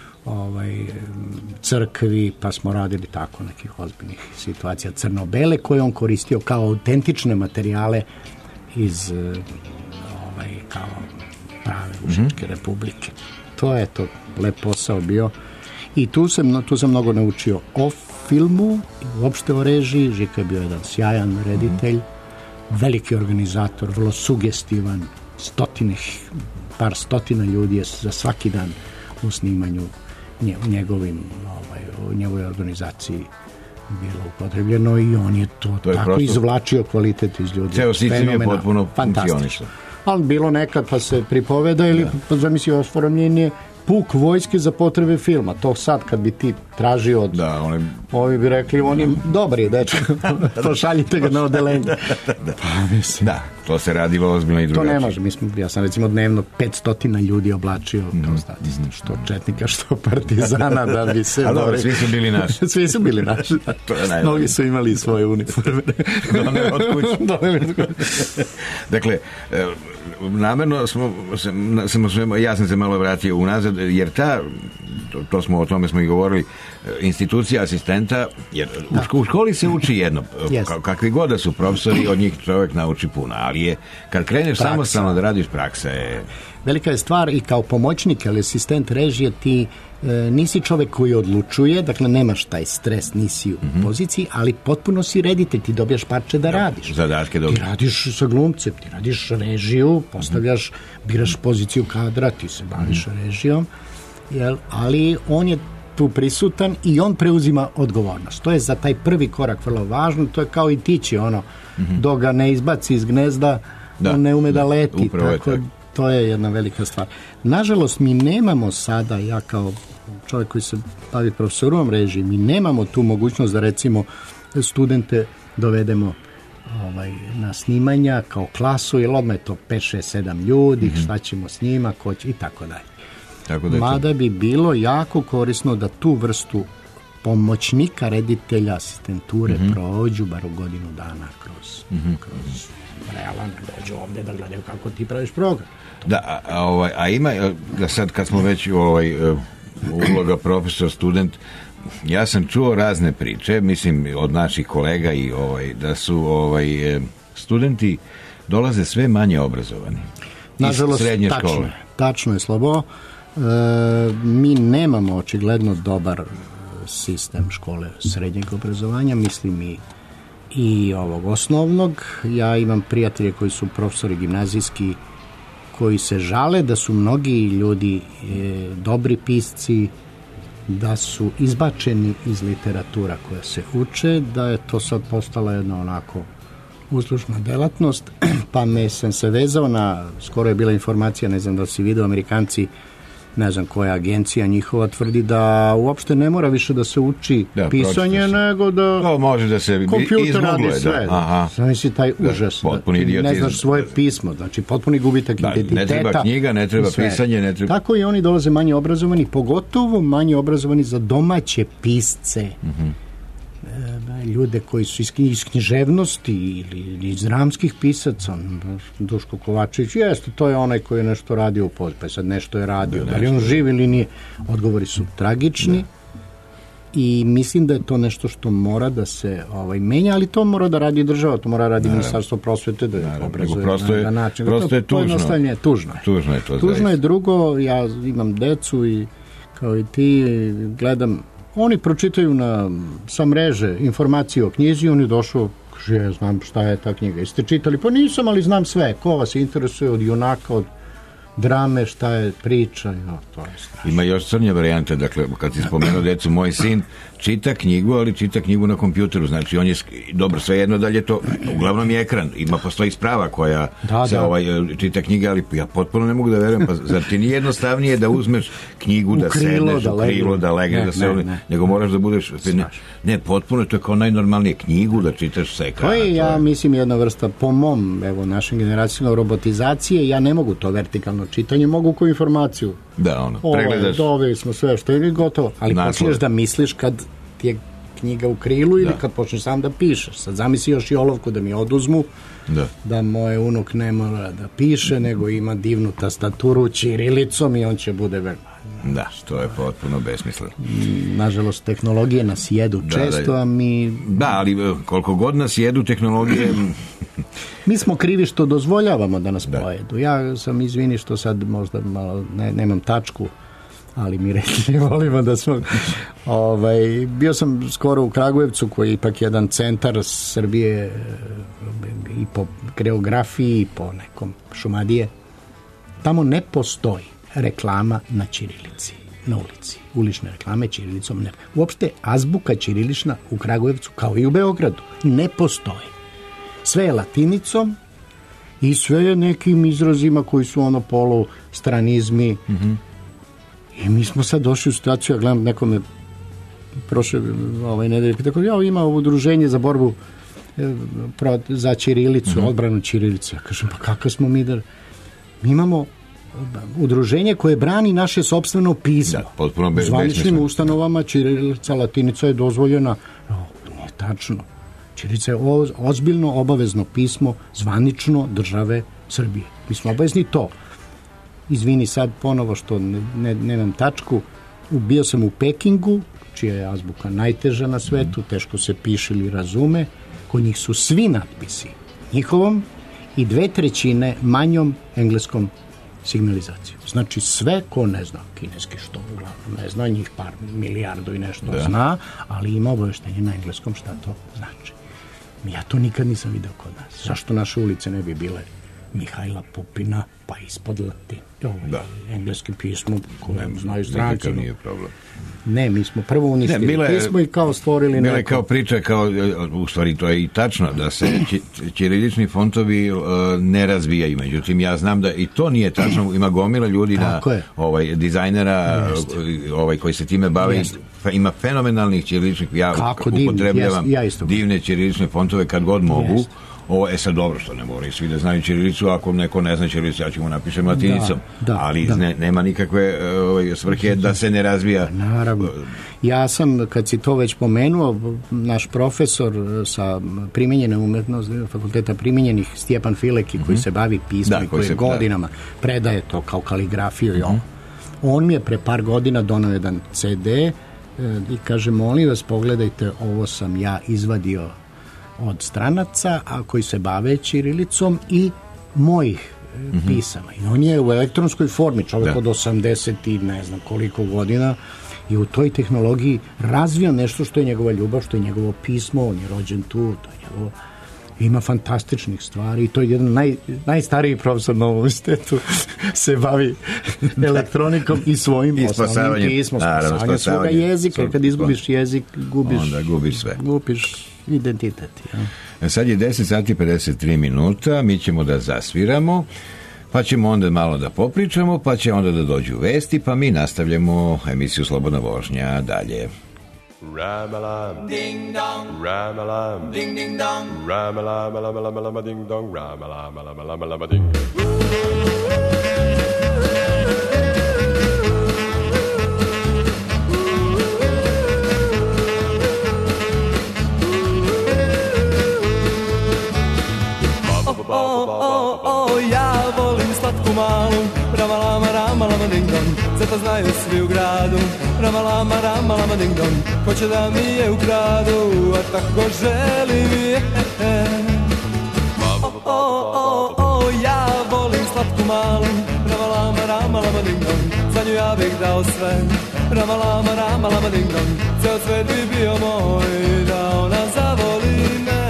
crkvi, pa smo radili tako nekih ozbiljnih situacija crno-bele koje on koristio kao autentične materijale iz kao prave Užičke republike. To je to lep posao bio i tu sam mnogo naučio o filmu, uopšte o režiji. Žika je bio jedan sjajan reditelj, veliki organizator, vrlo sugestivan, par stotina ljudi je za svaki dan u snimanju u njegovoj organizaciji bilo upotrebljeno i on je to tako prosto izvlačio kvalitet iz ljudi. Ceo sistem je potpuno funkcionišao. Ali bilo nekad pa se pripoveda ili pa zamisli osformljenje puk vojske za potrebe filma. To sad kad bi ti tražio od... Ovi bi rekli, on je dobar je, dečko. Pošaljite ga na odelenje. Da, to se radilo ozbiljno i drugačije. To ne može. Ja sam recimo dnevno 500 ljudi oblačio kao statista. Što četnika, što partizana, da bi se... A dobro, svi su bili naši. Svi su bili naši. Mnogi su imali svoje uniforme. Doneli od kuće. Dakle, namerno ja sam se malo vratio unazad, jer o tome smo i govorili, institucija asistenta, jer u školi se uči jedno, kakvi god da su profesori, od njih čovjek nauči puno, ali kad kreneš samostalno da radiš, praksa je... Velika je stvar i kao pomoćnik ili asistent režije ti nisi čovjek koji odlučuje, dakle nemaš taj stres, nisi u poziciji, ali potpuno si reditelj, ti dobijaš parče da radiš. Zadatke ti radiš sa glumcem, ti radiš režiju, postavljaš, biraš poziciju kadra, ti se baviš režijom, ali on je tu prisutan i on preuzima odgovornost. To je za taj prvi korak vrlo važno, to je kao i tići, dok ga ne izbaci iz gnezda, on ne ume da leti, tako to je jedna velika stvar. Nažalost, mi nemamo sada, ja kao čovjek koji se bavi profesorom režije, mi nemamo tu mogućnost da recimo studente dovedemo na snimanja kao klasu, jer odmah je to 5, 6, 7 ljudi, šta ćemo s njima, ko će i tako dalje. Mada bi bilo jako korisno da tu vrstu pomoćnika reditelja, asistenture prođu bar u godinu dana kroz realan, dođu ovdje da gledaju kako ti praviš program. Da, a ima, sad kad smo već uloga profesor, student, ja sam čuo razne priče, mislim od naših kolega i da su studenti dolaze sve manje obrazovani. Nažalost, tačno je Slabo. Mi nemamo očigledno dobar sistem škole srednjeg obrazovanja, mislim i ovog osnovnog. Ja imam prijatelje koji su profesori gimnazijski koji se žale da su mnogi ljudi dobri pisci, da su izbačeni iz literatura koja se uče, da je to sad postala jedna onako uslužna delatnost, pa sam se vezao skoro je bila informacija, ne znam da si vidio, Amerikanci, ne znam koja agencija njihova tvrdi da uopšte ne mora više da se uči pisanje, nego da može da se kompjuter radi sve. Zamisli taj užas. Ne znaš svoje pismo, znači potpuni gubitak identiteta. Ne treba knjiga, ne treba pisanje, ne treba... Tako i oni dolaze manje obrazovani, pogotovo manje obrazovani za domaće pisce. Ljude koji su iz književnosti ili iz dramskih pisaca. Duško Kovačević, to je onaj koji je nešto radio u pozadini, pa sad nešto je radio, da li on živ ili nije. Odgovori su tragični i mislim da je to nešto što mora da se menja, ali to mora da radi država, to mora da radi Ministarstvo prosvete, da je obrazuje na način. Prosto je tužno. Tužno je drugo, ja imam decu i kao i ti gledam. Oni pročitaju sa mreže informacije o knjizi, on je došao, kaže, ja znam šta je ta knjiga. Jeste čitali? Pa nisam, ali znam sve. Ko vas interesuje od junaka, od drame, šta je priča? To je strašno. Ima još crnja varijanta, dakle, kad si spomenuo decu, moj sin čita knjigu, ali čita knjigu na kompjuteru, znači on je, dobro, svejedno da li je to, uglavnom je ekran, postoji sprava koja čita knjige, ali ja potpuno ne mogu da verujem, pa zar ti nije jednostavnije da uzmeš knjigu, da sedneš u krilo, da legneš, nego moraš da budeš, potpuno, to je kao najnormalnije, knjigu da čitaš sa ekrana. To je, ja mislim, jedna vrsta, po mom, našem generacijama, robotizacije, ja ne mogu to vertikalno čitanje, mogu koju informaciju. Da, pregledaš. Doveli smo sve što je gotovo, ali počneš da misliš kad ti je knjiga u krilu ili kad počneš sam da pišeš. Sad zamisli još i olovku da mi oduzmu, da moj unuk ne mora da piše, nego ima divnu tastaturu ćirilicom i on će bude veoma. Da, to je potpuno besmisleno. Nažalost, tehnologije nas jedu često, a mi... Da, ali koliko god nas jedu tehnologije... Mi smo krivi što dozvoljavamo da nas pojedu. Ja sam, izvini što sad možda malo nemam tačku, ali mi rekli volimo da smo... bio sam skoro u Kragujevcu, koji je ipak jedan centar Srbije i po geografiji i po nekom Šumadije. Tamo ne postoji reklama na ćirilici, na ulici. Ulične reklame ćirilicom ne. Uopšte azbuka ćirilična u Kragujevcu, kao i u Beogradu, ne postoji. Sve je latinicom i sve je nekim izrazima koji su ono polustranizmi. I mi smo sad došli u situaciju, ja gledam nekome prošle nedelje, tako ja ima udruženje za borbu za ćirilicu, odbranu ćirilice. Ja kažem, pa kako smo mi da... Mi imamo udruženje koje brani naše sopstveno pismo. Potpuno zvaničnim ustanovama ćirilica, latinica je dozvoljena. Nije tačno. Ćirilica je ozbiljno obavezno pismo zvanično države Srbije. Mi smo obavezni to. Izvini sad ponovo što nemam tačku. Bio sam u Pekingu, čija je azbuka najteža na svetu, teško se piše ili razume. Kod njih su svi natpisi njihovom i 2/3 manjom engleskom signalizacijom. Znači sve ko ne zna kineski, što uglavnom ne zna, njih par milijardu i nešto zna, ali ima obaveštenje na engleskom šta to znači. Ja to nikad nisam video kod nas. Zašto naše ulice ne bi bile Mihajla Pupina, pa ispod latin. Engleski pismo koje znaju stranci. Nije problem. Ne, mi smo prvo uništili pismo i kao stvorili neko... Bila je kao priča, u stvari to je i tačno, da se ćirilični fontovi ne razvijaju. Međutim, ja znam da i to nije tačno. Ima gomila ljudi, dizajnera koji se time bave. Ima fenomenalnih ćiriličnih, ja upotrebljavam divne ćirilične fontove kad god mogu. Ovo je sad dobro što ne moraju svi da znaju ćirilicu, ako neko ne zna ćirilicu, ja ću mu napišem latinicom, ali nema nikakve svrhe da se ne razvija. Naravno. Ja sam, kad si to već pomenuo, naš profesor sa primenjene umetnosti, fakulteta primenjenih, Stjepan Fileki, koji se bavi pismom i koji godinama predaje to kao kaligrafiju, on mi je pre par godina donao jedan CD i kaže, molim vas, pogledajte, ovo sam ja izvadio od stranaca, a koji se bave ćirilicom i mojih pisama. I on je u elektronskoj formi, čovjek od 80 i ne znam koliko godina, i u toj tehnologiji razvio nešto što je njegova ljubav, što je njegovo pismo, on je rođen tu, to je njegovo... Ima fantastičnih stvari i to je jedan najstariji profesor na univerzitetu se bavi elektronikom i svojim osnovnim pismom, spasavanjem svoga jezika. Kad izgubiš jezik, gubiš sve. Gubiš identitet. Ja. Sad je 10 sati 53 minuta, mi ćemo da zasviramo, pa ćemo onda malo da popričamo, pa će onda da dođu vesti, pa mi nastavljamo emisiju Slobodna vožnja dalje. Ram-a-lam, ding-dong, ram-a-lam, ding-ding-dong, ram-a-lam, ding-dong, ram-a-lam, ding. Ja volim slatku malu, ramalama, ramalama, ding-dong, sve to znaju svi u gradu, ramalama, ramalama, ding-dong, hoće da mi je ukradu, a tako želim je. Ja volim slatku malu, ramalama, ramalama, ding-dong, za nju ja bih dao sve, ramalama, ramalama, ding-dong, ceo svet bi bio moj, da ona zavoli me.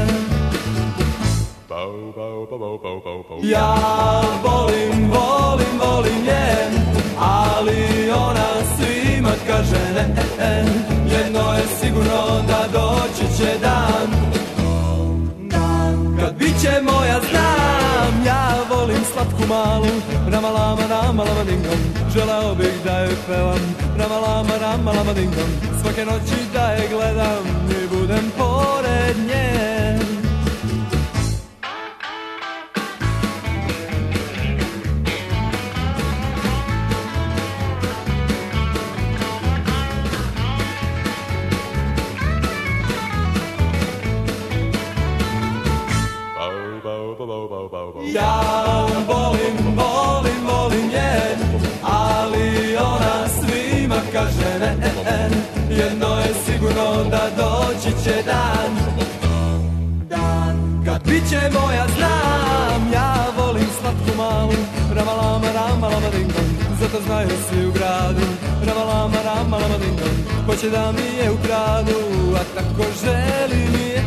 Ja volim, volim, volim nje, ali ona svima kaže ne. Jedno je sigurno da doći će dan, kad bit će moja znam. Ja volim slatku malu, ramalama, ramalama, ding-dong, želeo bih da je pevam, ramalama, ramalama, ding-dong, svake noći da je gledam i budem pored nje. Ja volim, volim, volim nje, ali ona svima kaže ne. Jedno je sigurno da doći će dan, kad bit će moja znam. Ja volim slatku malu, ramalama, ramalama, ding-dong, za to znaju svi u gradu. Ramalama, ramalama, ding dong, hoće da mi je ukradu, a tako želi mi je.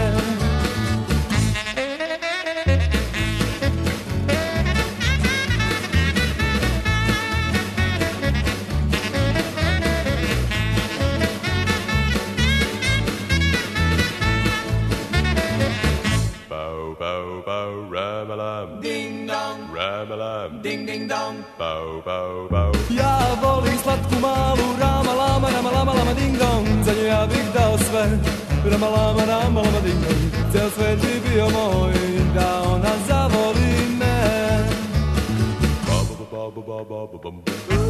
Ding ding dong, bow bow bow. Ja volim slatku malu, ramalama, ramalama, lama ding dong. Za nju ja bih dao sve, ramalama, ramalama, ding dong. Ceo svet bi bio moj, da ona zavoli me. Ba ba ba ba ba ba ba ba.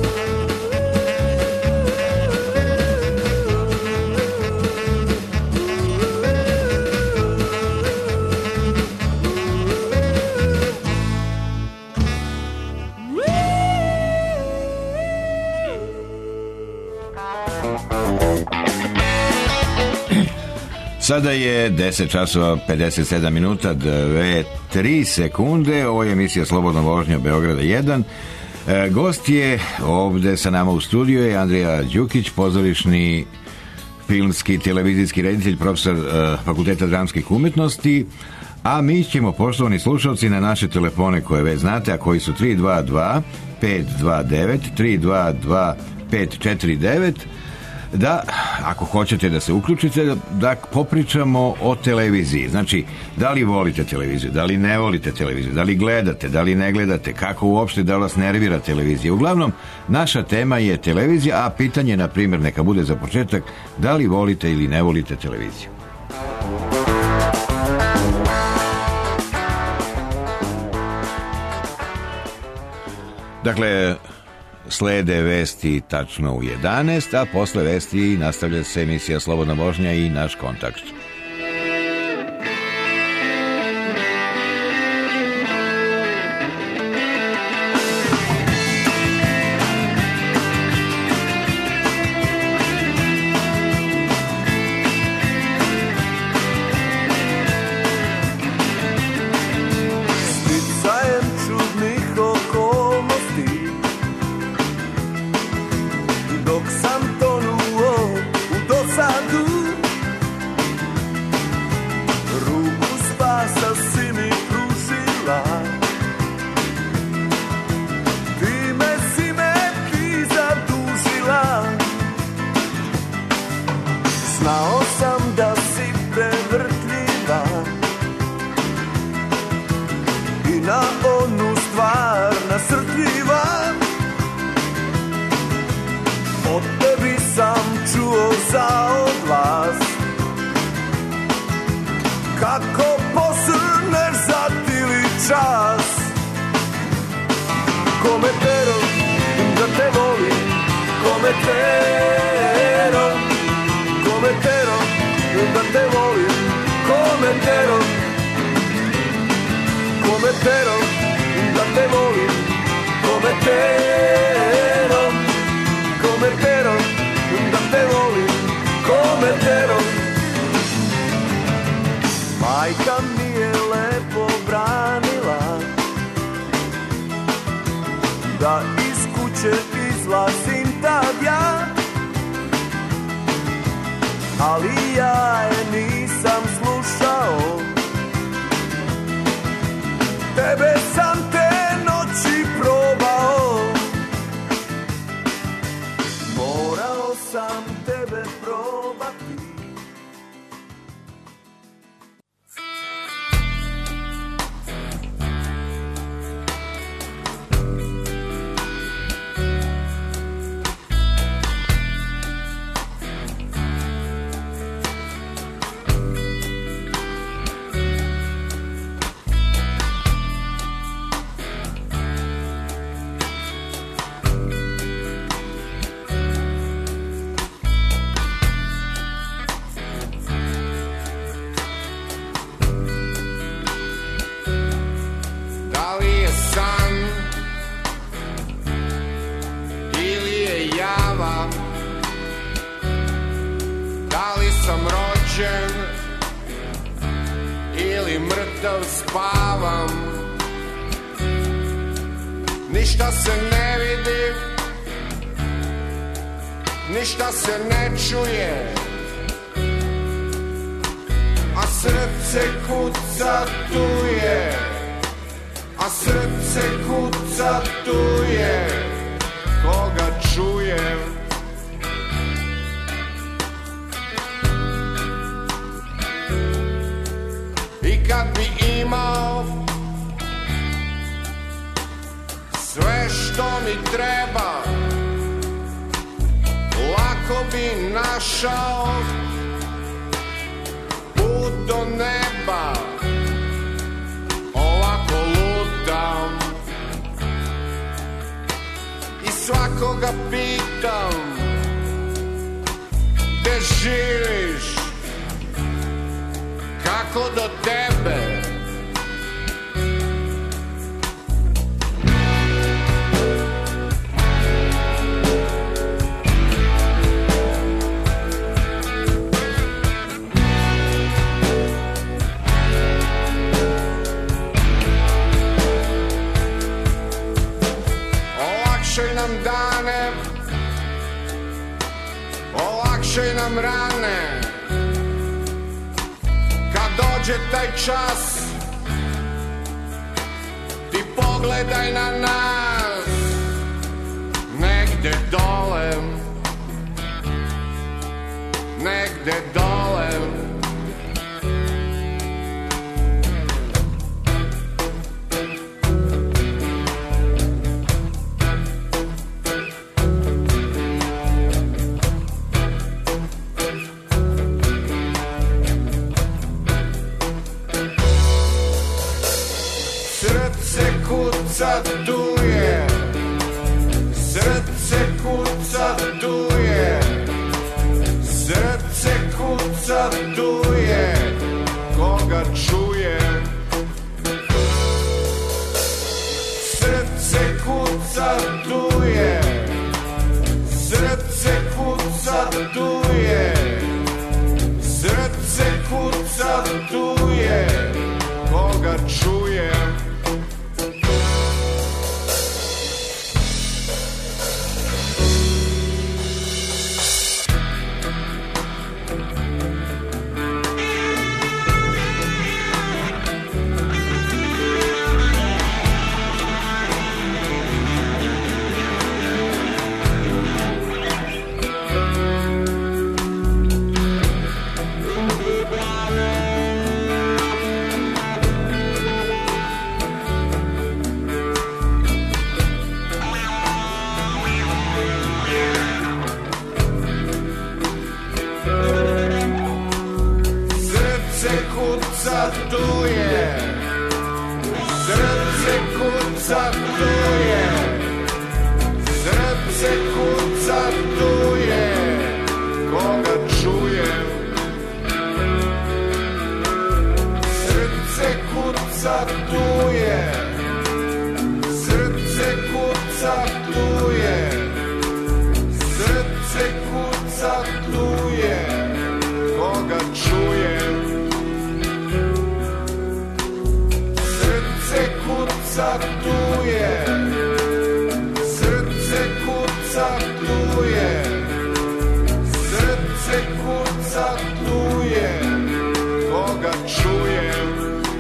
Sada je 10 časova 57 minuta 2-3 sekunde. Ovo je emisija Slobodna vožnja Beograda 1. Gost je ovde sa nama u studiju je Andrija Đukić, pozorišni, filmski, televizijski reditelj, profesor Fakulteta dramskih umetnosti. A mi ćemo, poštovani slušalci, na naše telefone koje već znate, a koji su 322 529 322 549, da, ako hoćete da se uključite, da popričamo o televiziji. Znači, da li volite televiziju, da li ne volite televiziju, da li gledate, da li ne gledate, kako uopšte da vas nervira televizija. Uglavnom, naša tema je televizija, a pitanje, na primjer, neka bude za početak, da li volite ili ne volite televiziju. Dakle, slede vesti tačno u 11, a posle vesti nastavlja se emisija Slobodna vožnja i naš kontakt. Majka mi je lepo branila da iz kuće izlazim tad ja, ali ja je nisam slušao. Tebe sam te noći probao, morao sam tebe probati. Ništa se ne vidi, ništa se ne čuje, a srce kuca tu je, a srce kuca tu je, koga čujem. I kad bi imao sve što mi treba, lako bi našao put do neba. Ovako lutam i svakoga pitam, gde živiš, kako do tebe. Olakšaj nam dane, olakšaj nam rane, kad dođe taj čas, ti pogledaj na nas, negde dole, negde dole. Srce kuca tu je, srce kuca tu je, srce kuca tu je, koga čuje. Srce kuca tu je, srce kuca tu je, srce kuca tu je, koga čuje. Kuca tu je, srce kuca tu je, srce kuca tu je, koga čujem. Srce kuca tu je, srce kuca tu je, srce kuca tu je, koga čujem. Srce kuca tu je, srce kuca tu je, srce kuca tu je, koga čujem.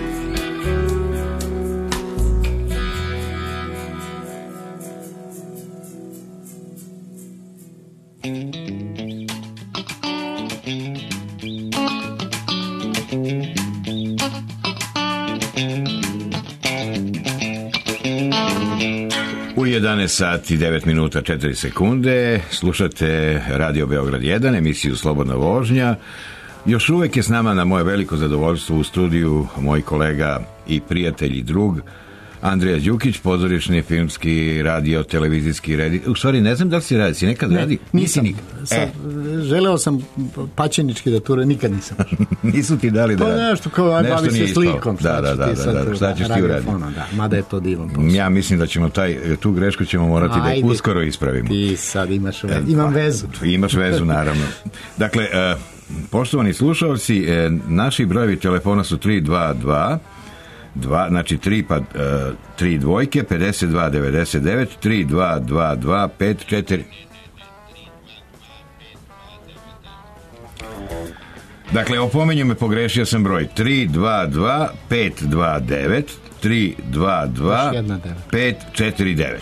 U 11 sati 9 minuta 4 sekunde slušate Radio Beograd 1, emisiju Slobodna vožnja. Još uvek je s nama, na moje veliko zadovoljstvo, u studiju moj kolega i prijatelj i drug Andrija Đukić, pozorišni, filmski, radio, televizijski reditelj. U stvari, ne znam da li si radi, si nekad radi? Nisam. Želeo sam pačenički da ture, nikad nisam. Nisu ti dali da... To je nešto kao, aj bavi se slikom. Da, šta ćeš ti uraditi? Mada je to divan posao. Ja mislim da ćemo tu grešku ćemo morati da uskoro ispravimo. Ti sad imaš vezu. Imam vezu. Imaš vezu, naravno. Dakle, poštovani slušalci, naši brojevi telefona su 322 znači 3 dvojke, 52 99, 3 2 2 2 5 4. Dakle, opominju me, pogrešio sam broj. 3 2 2 5 2 9, 3 2 2 5 4 9.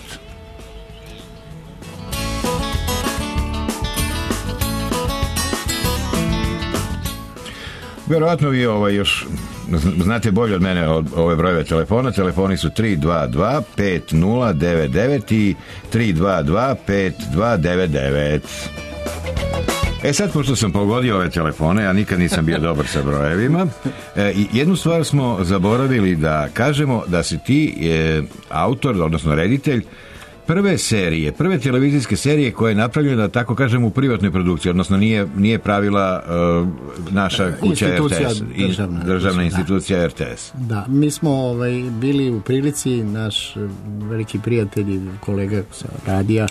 Vjerovatno vi još znate bolje od mene ove brojeve telefona. Telefoni su 322 5099 i 322 5299. Sad, pošto sam pogodio ove telefone, ja nikad nisam bio dobar sa brojevima, jednu stvar smo zaboravili da kažemo, da si ti autor, odnosno reditelj prve televizijske serije koja je napravljena, tako kažem, u privatnoj produkciji, odnosno nije pravila naša kuća RTS, državna institucija RTS. Da, mi smo bili u prilici, naš veliki prijatelj i kolega sa radija,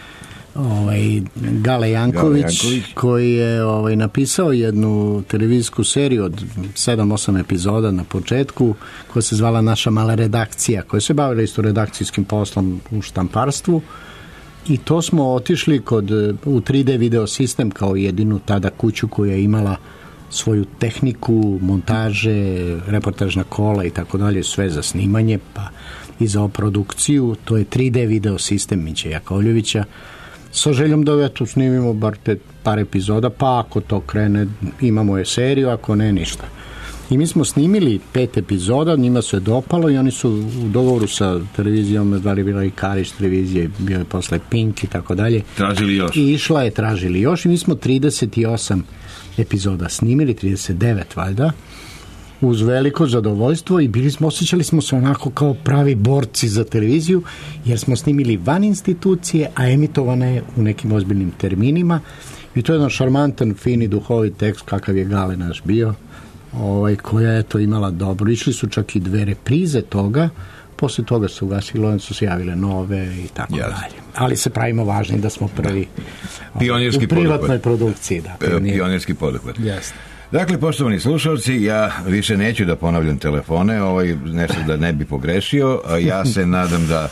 Gale Janković, koji je napisao jednu televizijsku seriju od 7-8 epizoda na početku, koja se zvala Naša mala redakcija, koja se bavila isto redakcijskim poslom u štamparstvu, i to smo otišli u 3D video sistem kao jedinu tada kuću koja je imala svoju tehniku, montaže, reportažna kola i tako dalje, sve za snimanje, pa i za produkciju. To je 3D video sistem Miće Jakovljevića, sa željom da snimimo bar par epizoda, pa ako to krene imamo je seriju, ako ne, ništa. I mi smo snimili 5 epizoda, njima se dopalo i oni su u dogovoru sa televizijom, da li je bila i Karić televizije, bio je posle Pink i tako dalje. Tražili još. I išla je, tražili još, i mi smo 38 epizoda snimili, 39 valjda, uz veliko zadovoljstvo, i osjećali smo se onako kao pravi borci za televiziju, jer smo snimili van institucije, a emitovana je u nekim ozbiljnim terminima, i to je jedan šarmantan, fini, duhovit tekst kakav je Gale naš bio, koja je to imala dobro. Išli su čak i 2 reprize toga, posle toga se ugasilo, onda su se javile nove i tako dalje. Ali se pravimo važni da smo prvi u privatnoj produkciji. Pionirski poduhvat. Dakle, poštovani slušalci, ja više neću da ponavljam telefone, nešto da ne bi pogrešio. Ja se nadam da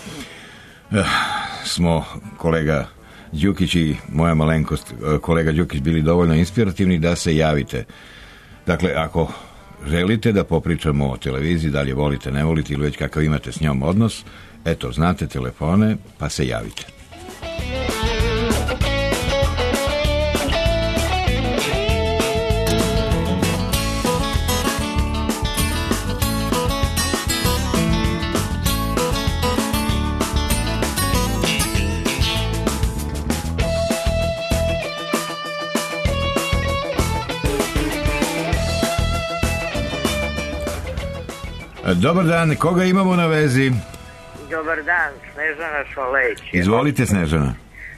smo kolega Đukić i moja malenkost, kolega Đukić, bili dovoljno inspirativni da se javite. Dakle, ako želite da popričamo o televiziji, da li je volite, ne volite, ili već kakav imate s njom odnos, eto, znate telefone, pa se javite. Dobar dan, koga imamo na vezi? Dobar dan, Snežana Šoleć. Izvolite, Snežana.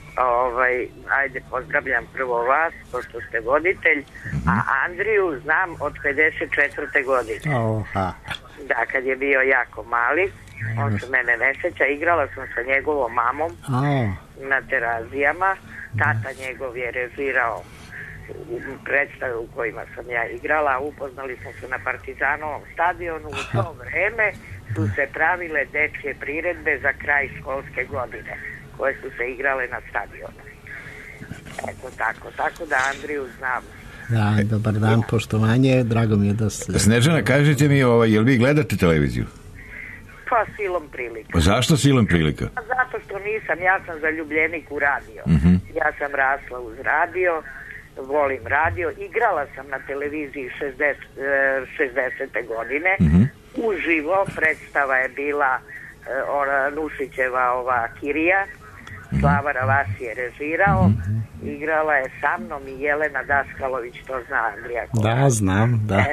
Ajde, pozdravljam prvo vas, pošto ste voditelj, a Andriju znam od 54. godine. Da, kad je bio jako mali, on se mene ne seća, igrala sam sa njegovom mamom na Terazijama, tata njegov je režirao predstave u kojima sam ja igrala, upoznali smo se na Partizanovom stadionu, u to vreme su se pravile dečje priredbe za kraj školske godine, koje su se igrale na stadionu. Eto tako da Andriju znam. Da, dobar dan, poštovanje, drago mi je da se... Snežana, kažite mi, jel vi gledate televiziju? Pa silom prilika. Zašto silom prilika? Zato što nisam, ja sam zaljubljenik u radio. Ja sam rasla uz radio, volim radio, igrala sam na televiziji 60. godine, uživo, predstava je bila Nušićeva Kirija, Slava Ravasi je režirao, igrala je sa mnom i Jelena Daskalović, to zna Andrija. Da, znam, da.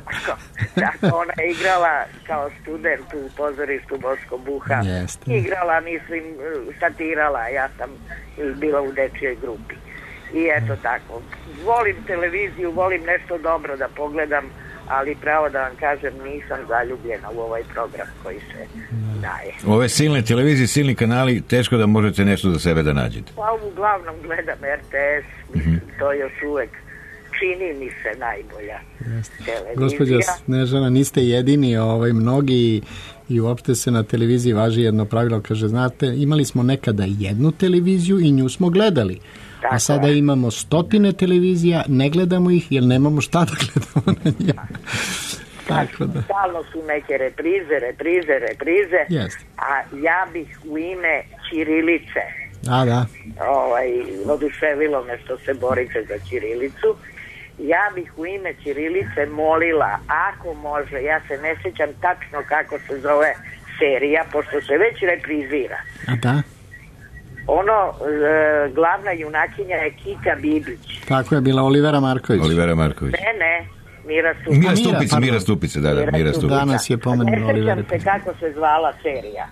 Ona je igrala kao student u pozorištu Boško Buha, igrala, mislim, satirala, ja sam bila u dečijoj grupi. I eto tako, volim televiziju, volim nešto dobro da pogledam, ali pravo da vam kažem, nisam zaljubljena u ovaj program koji se daje. Ove silne televizije, silni kanali, teško da možete nešto za sebe da nađete. Pa uglavnom gledam RTS, mislim, to još uvek čini mi se najbolja televizija. Gospođa Snežana, niste jedini, mnogi i uopšte se na televiziji važi jedno pravilo, kaže, znate, imali smo nekada jednu televiziju i nju smo gledali. A sada imamo 100 televizija, ne gledamo ih jer nemamo šta da gledamo na njih. Tako da. Stalno su neke reprize, a ja bih u ime ćirilice, da. oduševilo me što se borite za ćirilicu, ja bih u ime ćirilice molila, ako može, ja se ne sjećam tačno kako se zove serija, pošto se već reprizira. A da? Glavna junakinja je Kika Bibić. Tako je bila Olivera Marković. Ne, Mira Stupica. Mira Stupica. Danas je pomenuo Olivera. Ne sjećam se kako se zvala serija.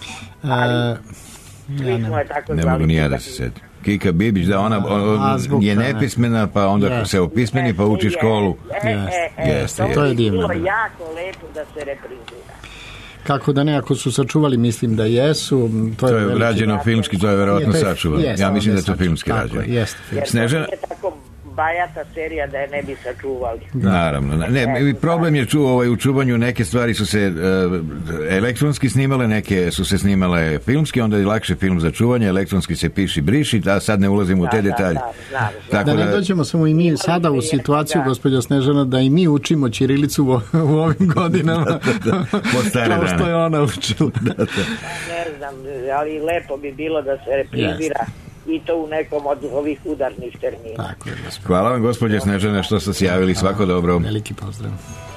Svi smo je tako zvali. Ne mogu ni ja da se sjetim. Kika Bibić, da, ona je nepismena, pa onda se opismeni, pa uči školu. To je divno. Bilo jako lepo da se reprizira. Kako da ne, ako su sačuvali, mislim da jesu. To je rađeno filmski, to je verovatno sačuvano. Ja mislim da je to filmski rađeno. Snežana je tako bajata serija da je ne bi sačuvali. Naravno. Problem je u čuvanju, neke stvari su se elektronski snimale, neke su se snimale filmski, onda je lakše film za čuvanje, elektronski se piši, briši, a sad ne ulazimo u te detalje. Da ne dođemo samo i mi sada u situaciju, gospođo Snežana, da i mi učimo ćirilicu u ovim godinama. Kao što je ona učila. Ne znam, ali lepo bi bilo da se reprizira i to u nekom od ovih udarnih termina. Hvala vam, gospođe Snežane, što ste se javili. Svako dobro. Veliki pozdrav.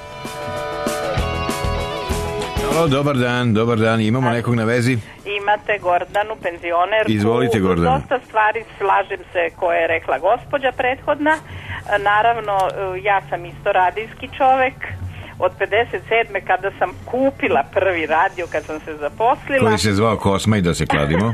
Dobar dan. Imamo nekog na vezi? Imate Gordanu, penzionerku. Izvolite, Gordana. Dosta stvari slažem se koje je rekla gospođa prethodna. Naravno, ja sam isto radijski čovek. Od 57. kada sam kupila prvi radio, kad sam se zaposlila. Koji se zvao Kosma, i da se kladimo.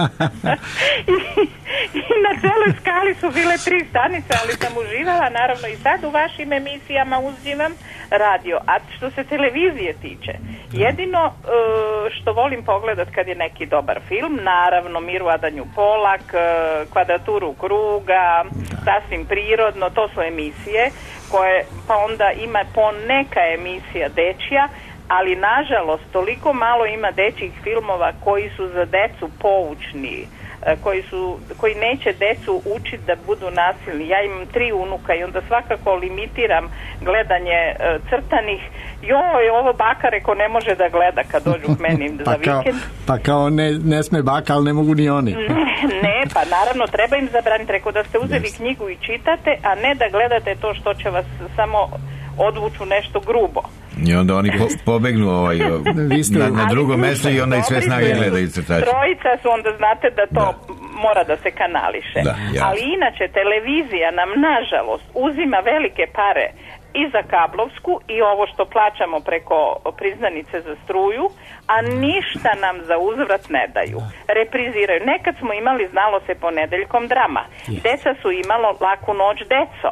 I na celoj skali su bile 3 stanice, ali sam uživala, naravno i sad u vašim emisijama uživam radio. A što se televizije tiče, jedino što volim pogledat kad je neki dobar film, naravno Miru Adanju Polak, Kvadraturu kruga, Sasvim prirodno, to su emisije koje, pa onda ima poneka emisija dečija, ali nažalost toliko malo ima dečjih filmova koji su za decu poučni, koji neće decu učiti da budu nasilni. Ja imam 3 unuka i onda svakako limitiram gledanje crtanih. Joj, ovo baka reko ne može da gleda kad dođu k meni za vikend. Pa kao ne sme baka, ali ne mogu ni oni. Ne, pa naravno treba im zabraniti. Reko da ste uzeli knjigu i čitate, a ne da gledate to što će vas samo odvuču nešto grubo. I onda oni pobegnu na drugo mjesto i onda i sve snage gledaju crtači. Trojica su, onda znate da to mora da se kanališe. Ali inače televizija nam nažalost uzima velike pare i za kablovsku i ovo što plaćamo preko priznanice za struju, a ništa nam za uzvrat ne daju. Repriziraju. Nekad smo imali, znalo se ponedeljkom drama. Deca su imalo Laku noć deco.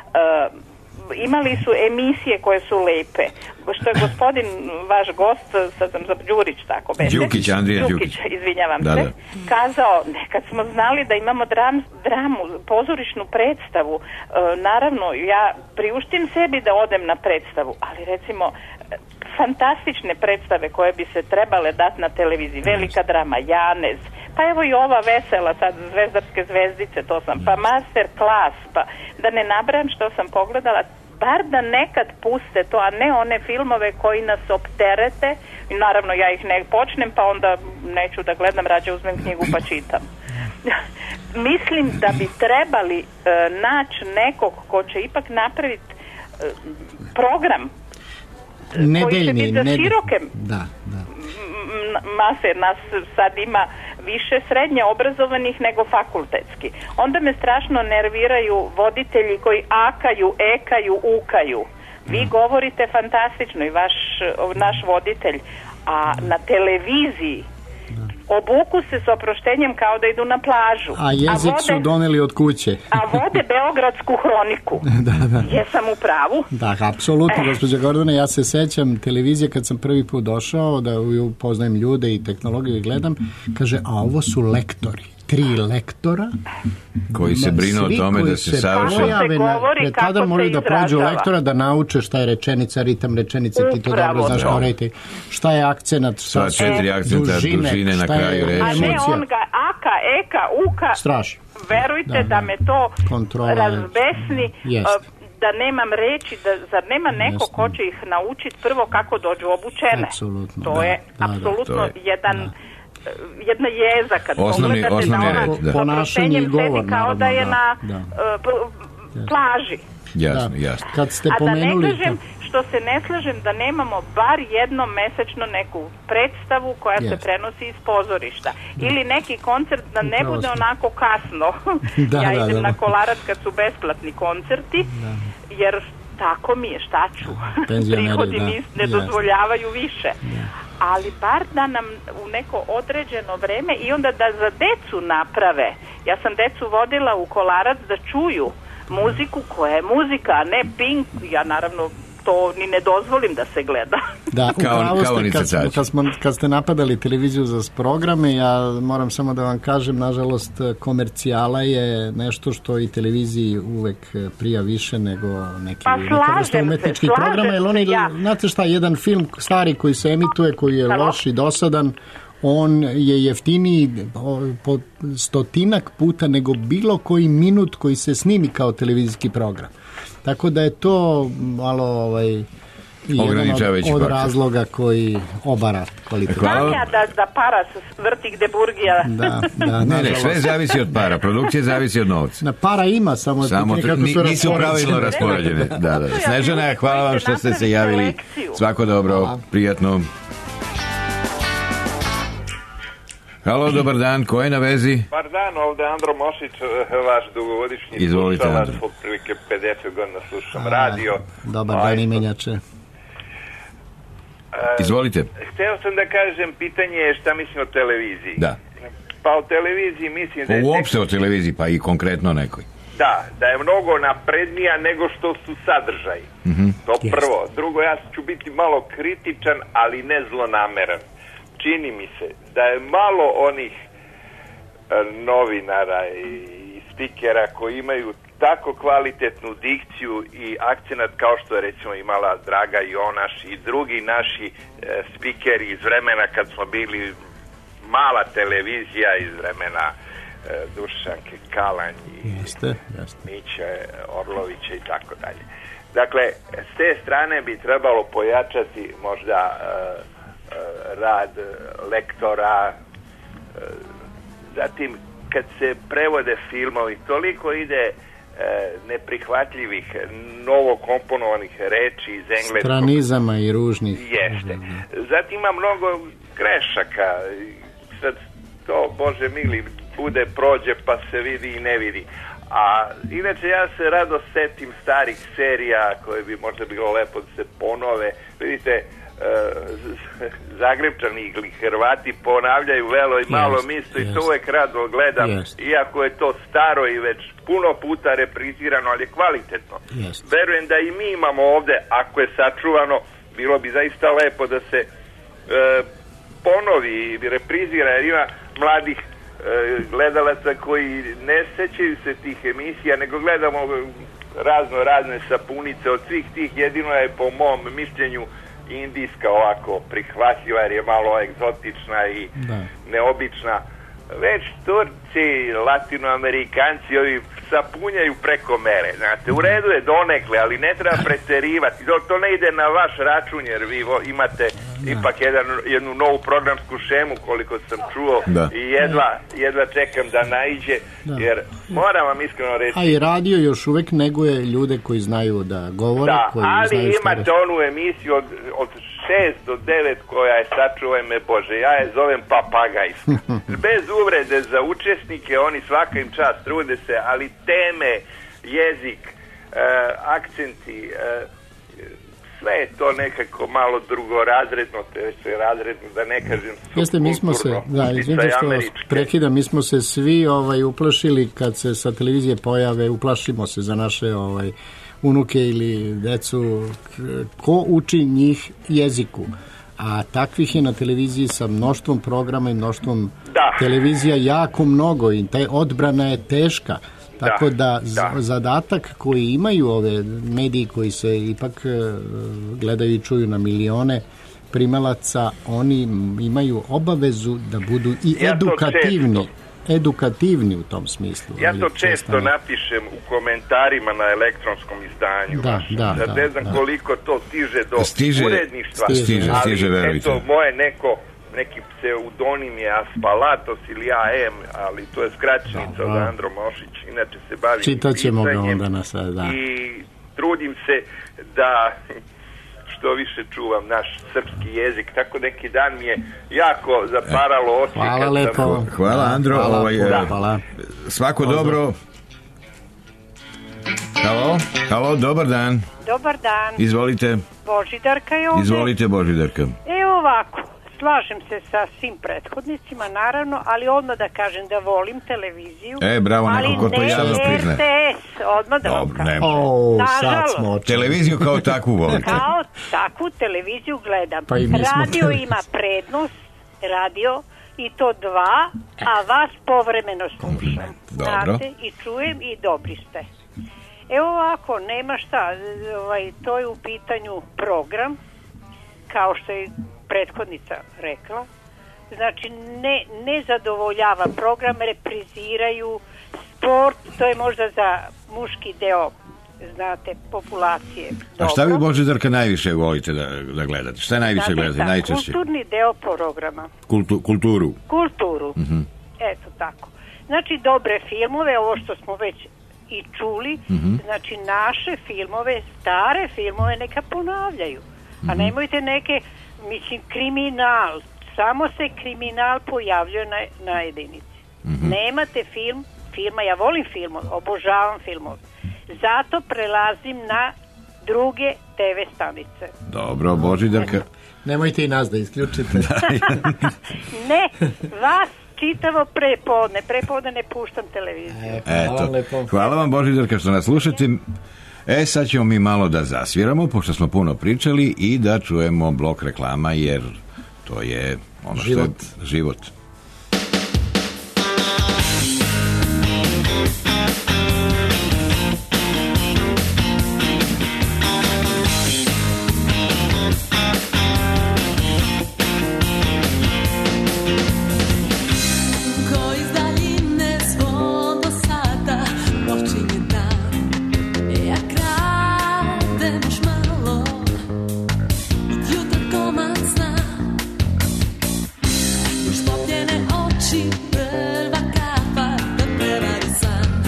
Imali su emisije koje su lepe. Što je gospodin, vaš gost, sad sam za Đurić, tako beše? Andrija Đukić. Izvinjavam se. Kazao, nekad smo znali da imamo dramu, pozorišnu predstavu. Naravno, ja priuštim sebi da odem na predstavu, ali recimo fantastične predstave koje bi se trebale dati na televiziji. Velika drama, Janez, pa evo i ova vesela sad, Zvezdarske zvezdice, to sam, pa Master Class, pa da ne nabrajam što sam pogledala, bar da nekad puste to, a ne one filmove koji nas opterete. I naravno ja ih ne počnem, pa onda neću da gledam, rađe uzmem knjigu pa čitam. Mislim da bi trebali naći nekog ko će ipak napraviti program koji će biti za široke mase. Nas sad ima više srednje obrazovanih nego fakultetski. Onda me strašno nerviraju voditelji koji akaju, ekaju, ukaju. Vi govorite fantastično i naš voditelj, a na televiziji obuku se s oproštenjem kao da idu na plažu. A jezik su doneli od kuće. A vode Beogradsku hroniku. Jesam u pravu? Da, apsolutno, gospođa Gordana. Ja se sećam televizije kad sam prvi put došao da upoznajem ljude i tehnologiju i gledam, kaže, a ovo su lektori. 3 lektora koji se brinu o tome da se savršeno pred kadar moraju da prođu lektora, da nauče šta je rečenica, ritam rečenice, ti to dobro znaš kao reditelj, šta je akcenat, sva 4 akcenta, dužine na kraju reči. A ne, on ga aka, eka, uka. Strašno. Verujte da me to razbesni, da nemam reči, zar nema neko ko će ih naučiti prvo kako dođu obučene. To je apsolutno jedna jeza kad pogledate na ono ponašanje i govor, kao da je na plaži. Jasno. Kad ste a pomenuli... da ne kažem što se ne slažem da nemamo bar jednom mesečno neku predstavu koja se prenosi iz pozorišta. Ili neki koncert da ne bude onako kasno. Ja idem na Kolarac kad su besplatni koncerti, jer tako mi je, šta ću? Prihodi mi ne dozvoljavaju više. Ali bar da nam u neko određeno vreme i onda da za decu naprave. Ja sam decu vodila u Kolarac da čuju muziku koja je muzika, a ne Pink. Ja naravno to ni ne dozvolim da se gleda. Da, kad ste napadali televiziju za programe, ja moram samo da vam kažem, nažalost, komercijala je nešto što i televiziji uvek prija više nego neki vrste umetničkih programa, jer oni, znate šta, jedan film stari koji se emituje, koji je loš i dosadan, on je jeftiniji po 100 puta nego bilo koji minut koji se snimi kao televizijski program. Tako da je to malo jedan od razloga koji obara kvalitet. Znam ja da para vrti gde burgija. Ne, sve zavisi od para. Produkcija zavisi od novca. Para ima, samo nisu pravilno raspoređene. Snežana, hvala vam što ste se javili. Svako dobro, prijatno. Halo, dobar dan, ko je na vezi? Dobar dan, ovdje Andro Mošić, vaš dugogodišnji slušalac, otprilike 50 godina slušam radio. Dobar dan, imenjače. Izvolite. Hteo sam da kažem, pitanje je šta mislim o televiziji. Da. Pa o televiziji mislim da je... Uopšte o televiziji, pa i konkretno nekoj. Da je mnogo naprednija nego što su sadržaji. To prvo. Drugo, ja ću biti malo kritičan, ali ne zlonameran. Čini mi se da je malo onih novinara i spikera koji imaju tako kvalitetnu dikciju i akcenat kao što je recimo imala Draga Jonaš i drugi naši spikeri iz vremena kad smo bili mala televizija, iz vremena Dušanke Kalanj i Miće Orlovića i tako dalje. Dakle, s te strane bi trebalo pojačati možda rad lektora, zatim kad se prevode filmovi toliko ide neprihvatljivih novokomponovanih reči iz engleskog, stranizama i ružnih jeste. Zatim ima mnogo grešaka, sad to, Bože mili, bude prođe pa se vidi i ne vidi. A inače ja se rado setim starih serija koje bi možda bilo lepo da se ponove. Vidite, Zagrebčani ili Hrvati ponavljaju velo i malo misto i to uvek rado gledam, iako je to staro i već puno puta reprizirano, ali je kvalitetno. Verujem da i mi imamo ovde, ako je sačuvano, bilo bi zaista lepo da se ponovi i reprizira, jer ima mladih gledalaca koji ne sećaju se tih emisija, nego gledamo razne sapunice od svih tih. Jedino je po mom mišljenju indijska ovako prihvatljiva, jer je malo egzotična i neobična. Već Turci, Latinoamerikanci, ovi sapunjaju preko mere. Znate, u redu je donekle, ali ne treba preterivati. To ne ide na vaš račun, jer vi imate ipak jednu novu programsku šemu, koliko sam čuo, i jedva čekam da naiđe, jer moram vam iskreno reći... A i radio još uvek neguje ljude koji znaju da govore, koji ali znaju imate onu emisiju od 6 do 9 koja je, sačuvaj me Bože, ja je zovem papagajska. Bez uvrede za učesnike, oni svaka im čast, trude se, ali teme, jezik, akcenti, sve je to nekako malo drugorazredno, razredno, da ne kažem subkulturno. Jeste, mi smo se, izvinite što vas prekidam, mi smo se svi uplašili kad se sa televizije pojave, uplašimo se za naše unuke ili decu, ko uči njih jeziku. A takvih je na televiziji sa mnoštvom programa i mnoštvom televizija jako mnogo i odbrana je teška. Tako da zadatak koji imaju ove mediji koji se ipak gledaju i čuju na milione primalaca, oni imaju obavezu da budu i edukativni u tom smislu. Ja to često napišem u komentarima na elektronskom izdanju. Da ne znam koliko to stiže do uredništva. Stiže, verujte. Eto, neki pseudonim je Aspalatos ili AM, ali to je skraćenica od Andro Mošić. Inače se bavim čitaćemo pisanjem ga onda na sad, i trudim se da što više čuvam naš srpski jezik, tako neki dan mi je jako zaparalo oči. Hvala lepo. Hvala Andro. Hvala. Svako dobro. Halo, dobar dan. Dobar dan. Izvolite. Božidarka je ovdje. Izvolite, Božidarka. Evo ovako, slažem se sa svim prethodnicima, naravno, ali odmah da kažem da volim televiziju. Bravo, neko ko to javno priznaje. RTS, odmah da vam kažem. Nažalost. Televiziju kao takvu volite. Kao takvu televiziju gledam. Pa radio ima prednost, i to 2, a vas povremeno slušam. Znate, i čujem i dobri ste. Evo ovako, nema šta, to je u pitanju program, kao što je prethodnica rekla. Znači, ne zadovoljava program, repriziraju sport, to je možda za muški deo, znate, populacije. A šta vi, Božidarka, najviše volite da gledate? Šta najviše gledate, najčešće? Kulturni deo programa. Kulturu. Eto tako. Znači, dobre filmove, ovo što smo već i čuli, znači naše filmove, stare filmove neka ponavljaju. A nemojte neke, kriminal, samo se kriminal pojavljuje na jedinici. Nemate filma, ja volim filmove, obožavam filmove. Zato prelazim na druge TV stanice. Dobro, Božidarka. Nemojte i nas da isključite. Ne, vas čitavo prepodne ne puštam televiziju. Hvala vam, Božidarka, što nas slušate. Sad ćemo mi malo da zasviramo, pošto smo puno pričali, i da čujemo blok reklama, jer to je ono što je život. Prva kapa da prevari san.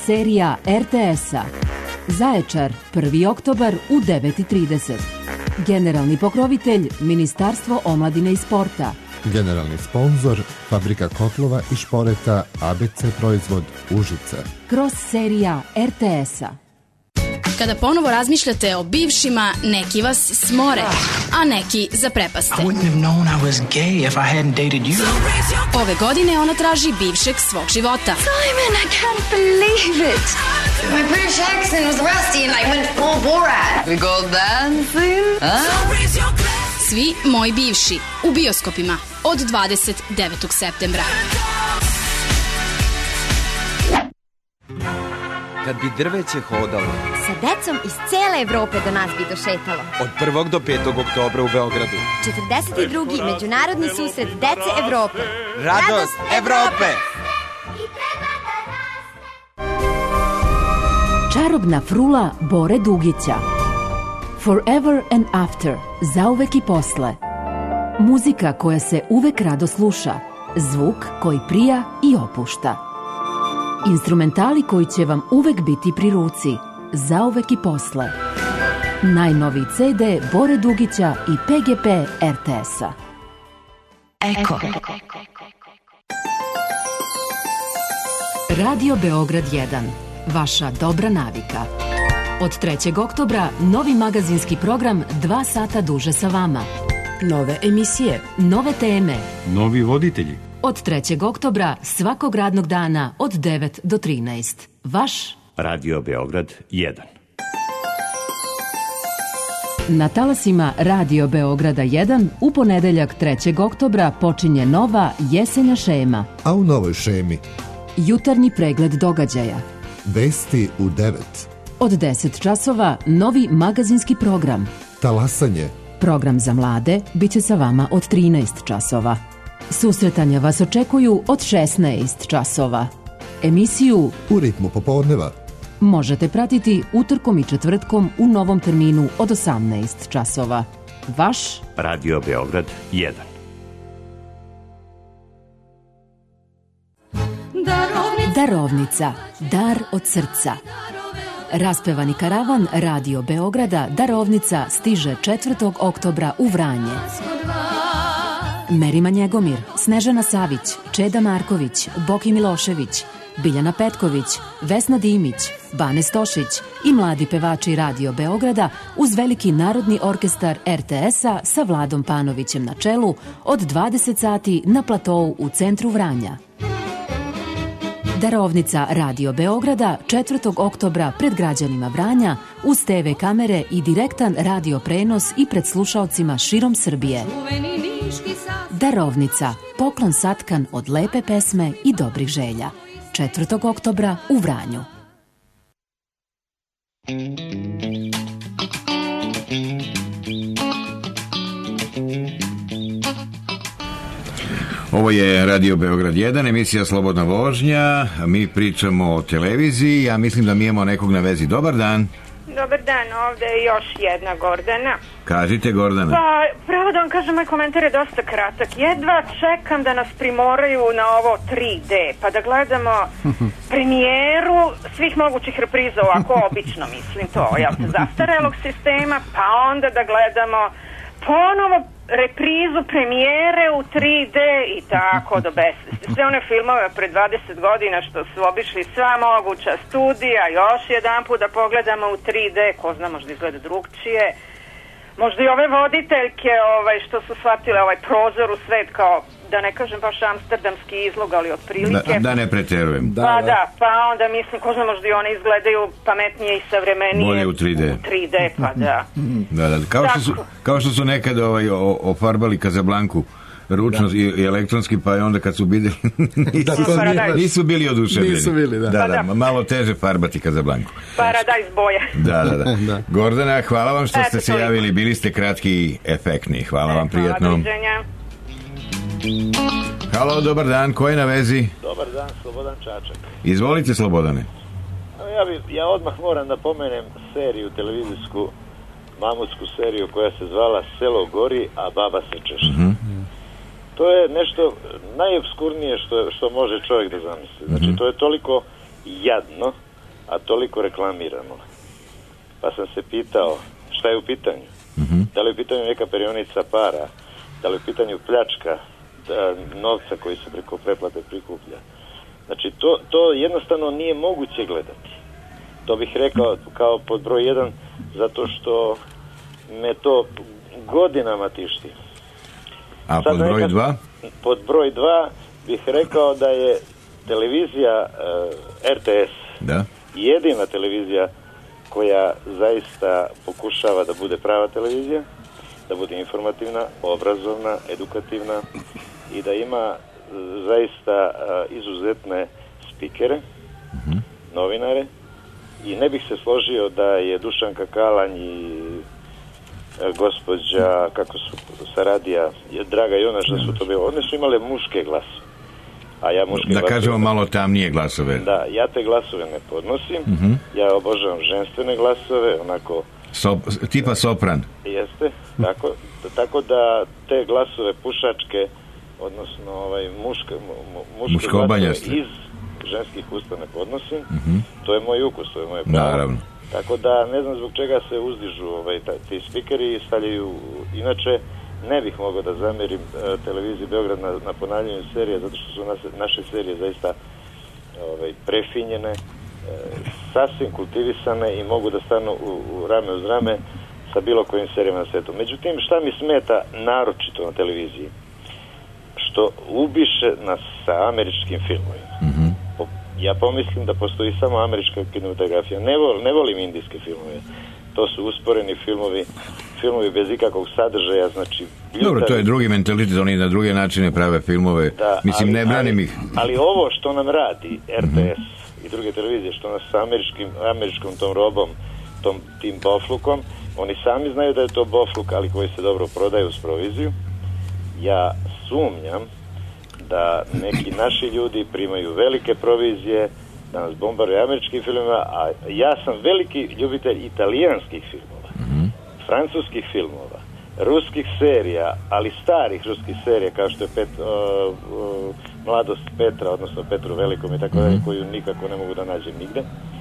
serija RTS-a. Zaječar, 1. oktobar u 9:30. Generalni pokrovitelj Ministarstvo omladine i sporta. Generalni sponzor Fabrika kotlova i šporeta ABC proizvod Užice. Kroz serija RTS-a. Kada ponovo razmišljate o bivšima, neki vas smore, a neki zaprepaste. Ove godine ona traži bivšeg svog života. Simon, I can't believe it. My British accent was rusty and I went full Borat. We go dancing? Svi moji bivši u bioskopima od 29. septembra. Kad bi drveće hodalo. Sa decom iz cele Evrope do nas bi došetalo. Od 1. do 5. oktobra u Beogradu. 42. Međunarodni susret Dece Evrope. Radost Evrope! Čarobna frula Bore Dugića. Forever and After, zauvek i posle. Muzika koja se uvek rado sluša. Zvuk koji prija i opušta. Instrumentali koji će vam uvek biti pri ruci. Zauvek i posle. Najnoviji CD Bore Dugića i PGP RTS-a. Eko. Radio Beograd 1. Vaša dobra navika. Od 3. oktobra novi magazinski program 2 sata duže sa vama. Nove emisije, nove teme. Novi voditelji. Od 3. oktobra svakog radnog dana od 9 do 13. Vaš Radio Beograd 1. Na talasima Radio Beograda 1 u ponedeljak 3. oktobra počinje nova jesenja šema. A u novoj šemi Jutarnji pregled događaja. Vesti u 9. Od 10 časova novi magazinski program. Talasanje. Program za mlade biće sa vama od 13 časova. Susretanja vas očekuju od 16 časova. Emisiju U ritmu popodneva možete pratiti utorkom i četvrtkom u novom terminu od 18 časova. Vaš Radio Beograd 1. Darovnica. Dar od srca. Raspevani karavan Radio Beograda Darovnica stiže 4. oktobra u Vranje. Merima Njegomir, Snežana Savić, Čeda Marković, Boki Milošević, Biljana Petković, Vesna Dimić, Bane Stošić i mladi pevači Radio Beograda uz veliki narodni orkestar RTS-a sa Vladom Panovićem na čelu od 20 sati na platou u centru Vranja. Darovnica Radio Beograda 4. oktobra pred građanima Vranja uz TV kamere i direktan radio prenos i pred slušaocima širom Srbije. Darovnica, poklon satkan od lepe pesme i dobrih želja. 4. oktobra u Vranju. Ovo je Radio Beograd 1, emisija Slobodna vožnja. Mi pričamo o televiziji. Ja mislim da mi imamo nekog na vezi. Dobar dan. Dobar dan, ovde je još jedna Gordana. Kažite, Gordana. Pa, pravo da vam kažem, moj komentar je dosta kratak. Jedva čekam da nas primoraju na ovo 3D, pa da gledamo premijeru svih mogućih repriza, ovako obično mislim to, jel te, zastarelog sistema, pa onda da gledamo ponovo reprizu premijere u 3D i tako do besvesti. Sve one filmove pre 20 godina što su obišli sva moguća studija, još jedan put da pogledamo u 3D, ko zna, možda izgleda drugčije. Možda i ove voditeljke što su shvatile ovaj prozor u svet kao, da ne kažem baš amsterdamski izlog, ali otprilike. Da ne preterujem. Pa onda mislim, ko zna, možda i one izgledaju pametnije i savremenije. Bolje u 3D. U 3D, pa da. Da. Kao što su nekad ofarbali Kazablanku ručno i elektronski, pa je onda kad su vidjeli nisu bili oduševljeni. Nisu bili, da. Malo teže farbati Kazablanku. Paradajz boje. Da. Gordana, hvala vam što ste se javili, bili ste kratki i efektni. Hvala vam, prijatno. Doviđenja. Halo, dobar dan, ko je na vezi? Dobar dan, Slobodan Čačak. Izvolite, Slobodane. Ja odmah moram da pomenem seriju televizijsku, mamutsku seriju koja se zvala Selo gori, a baba se češe. To je nešto najopskurnije što može čovjek da zamisli. Znači, to je toliko jadno a toliko reklamirano. Pa sam se pitao šta je u pitanju. Da li je u pitanju neka perionica para, da li je u pitanju pljačka novca koji se preko pretplate prikuplja. Znači, to jednostavno nije moguće gledati. To bih rekao kao pod broj 1, zato što me to godinama tišti. A pod broj 2? Pod broj 2 bih rekao da je televizija RTS jedina televizija koja zaista pokušava da bude prava televizija, da bude informativna, obrazovna, edukativna i da ima zaista izuzetne spikere, novinare, i ne bih se složio da je Dušanka Kalanj i gospođa, kako su sa radija, Draga Jonaš, da su to bilo. One su imale muške glasove. A ja muške da kažemo malo tamnije glasove. Da, ja te glasove ne podnosim. Ja obožavam ženstvene glasove, onako... tipa sopran. Jeste, tako da te glasove pušačke, odnosno muške glasove iz ženskih usta ne podnosim. To je moj ukus, to je moje pravo. Naravno. Tako da ne znam zbog čega se uzdižu ti spikeri i stavljaju. Inače, ne bih mogao da zamerim televiziji Beograd na ponavljanju serije, zato što su naše serije zaista prefinjene, sasvim kultivisane i mogu da stanu u rame uz rame sa bilo kojim serijama na svetu. Međutim, šta mi smeta naročito na televiziji? Što ubiše nas sa američkim filmovima. Ja pomislim da postoji samo američka kinematografija. Ne volim indijske filmove. To su usporeni filmovi bez ikakvog sadržaja, znači... Dobro, to je drugi mentalitet, oni na druge načine prave filmove. Da, mislim, ne branim ih. Ali ovo što nam radi RTS i druge televizije, što nas sa američkom tom robom, tim boflukom, oni sami znaju da je to bofluk, ali koji se dobro prodaju s proviziju. Ja sumnjam da neki naši ljudi primaju velike provizije, da nas bombarduju američkim filmima, a ja sam veliki ljubitelj italijanskih filmova, francuskih filmova, ruskih serija, ali starih ruskih serija, kao što je Mladost Petra, odnosno Petru Velikom i tako dalje, koju nikako ne mogu da nađem nigde.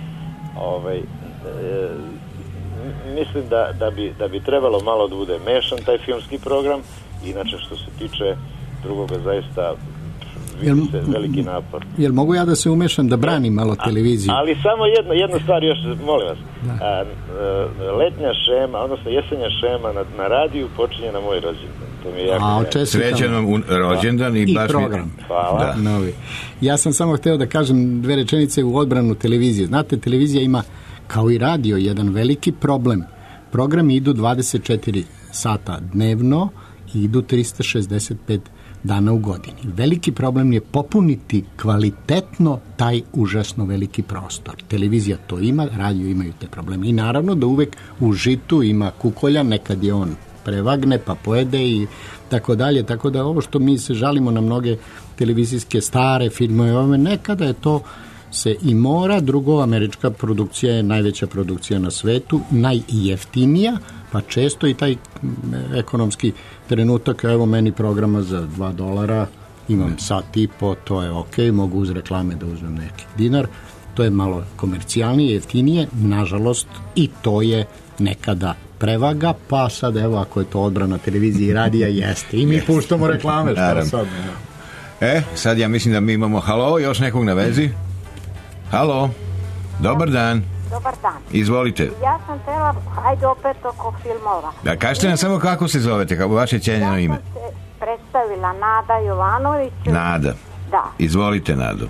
Mislim da bi trebalo malo da bude mešan taj filmski program. Inače, što se tiče drugoga, zaista vidi se veliki napor. Jel mogu ja da se umešam, da branim malo televiziju? Ali samo jednu stvar još, molim vas. Letnja šema, odnosno jesenja šema na radiju počinje na moj rođendan. To mi je jako srećan vam rođendan i baš program. Hvala. Novi. Ja sam samo hteo da kažem 2 rečenice u odbranu televizije. Znate, televizija ima, kao i radio, jedan veliki problem. Programi idu 24 sata dnevno i idu 365 dana u godini. Veliki problem je popuniti kvalitetno taj užasno veliki prostor. Televizija to ima, radio imaju te probleme. I naravno da uvek u žitu ima kukolja, nekad je on prevagne pa pojede i tako dalje. Tako da ovo što mi se žalimo na mnoge televizijske stare filmove, nekada je to se i mora. Drugo, američka produkcija je najveća produkcija na svetu, najjeftinija, pa često i taj ekonomski trenutak, evo meni programa za $2, imam sat i po, to je ok, mogu uz reklame da uzmem neki dinar, to je malo komercijalnije, jeftinije, nažalost, i to je nekada prevaga, pa sad evo, ako je to odbrana televizije i radija, jeste. I mi puštamo reklame, što sad. Sad ja mislim da mi imamo, halo, još nekog na vezi? Halo, dobar dan. Dobar dan. Izvolite. Ja sam tela, hajde opet oko filmova. Da, kažete nam samo kako se zovete, kako vaše cijenjeno ime. Ja sam se predstavila Nada Jovanović. Nada. Da. Izvolite, Nado.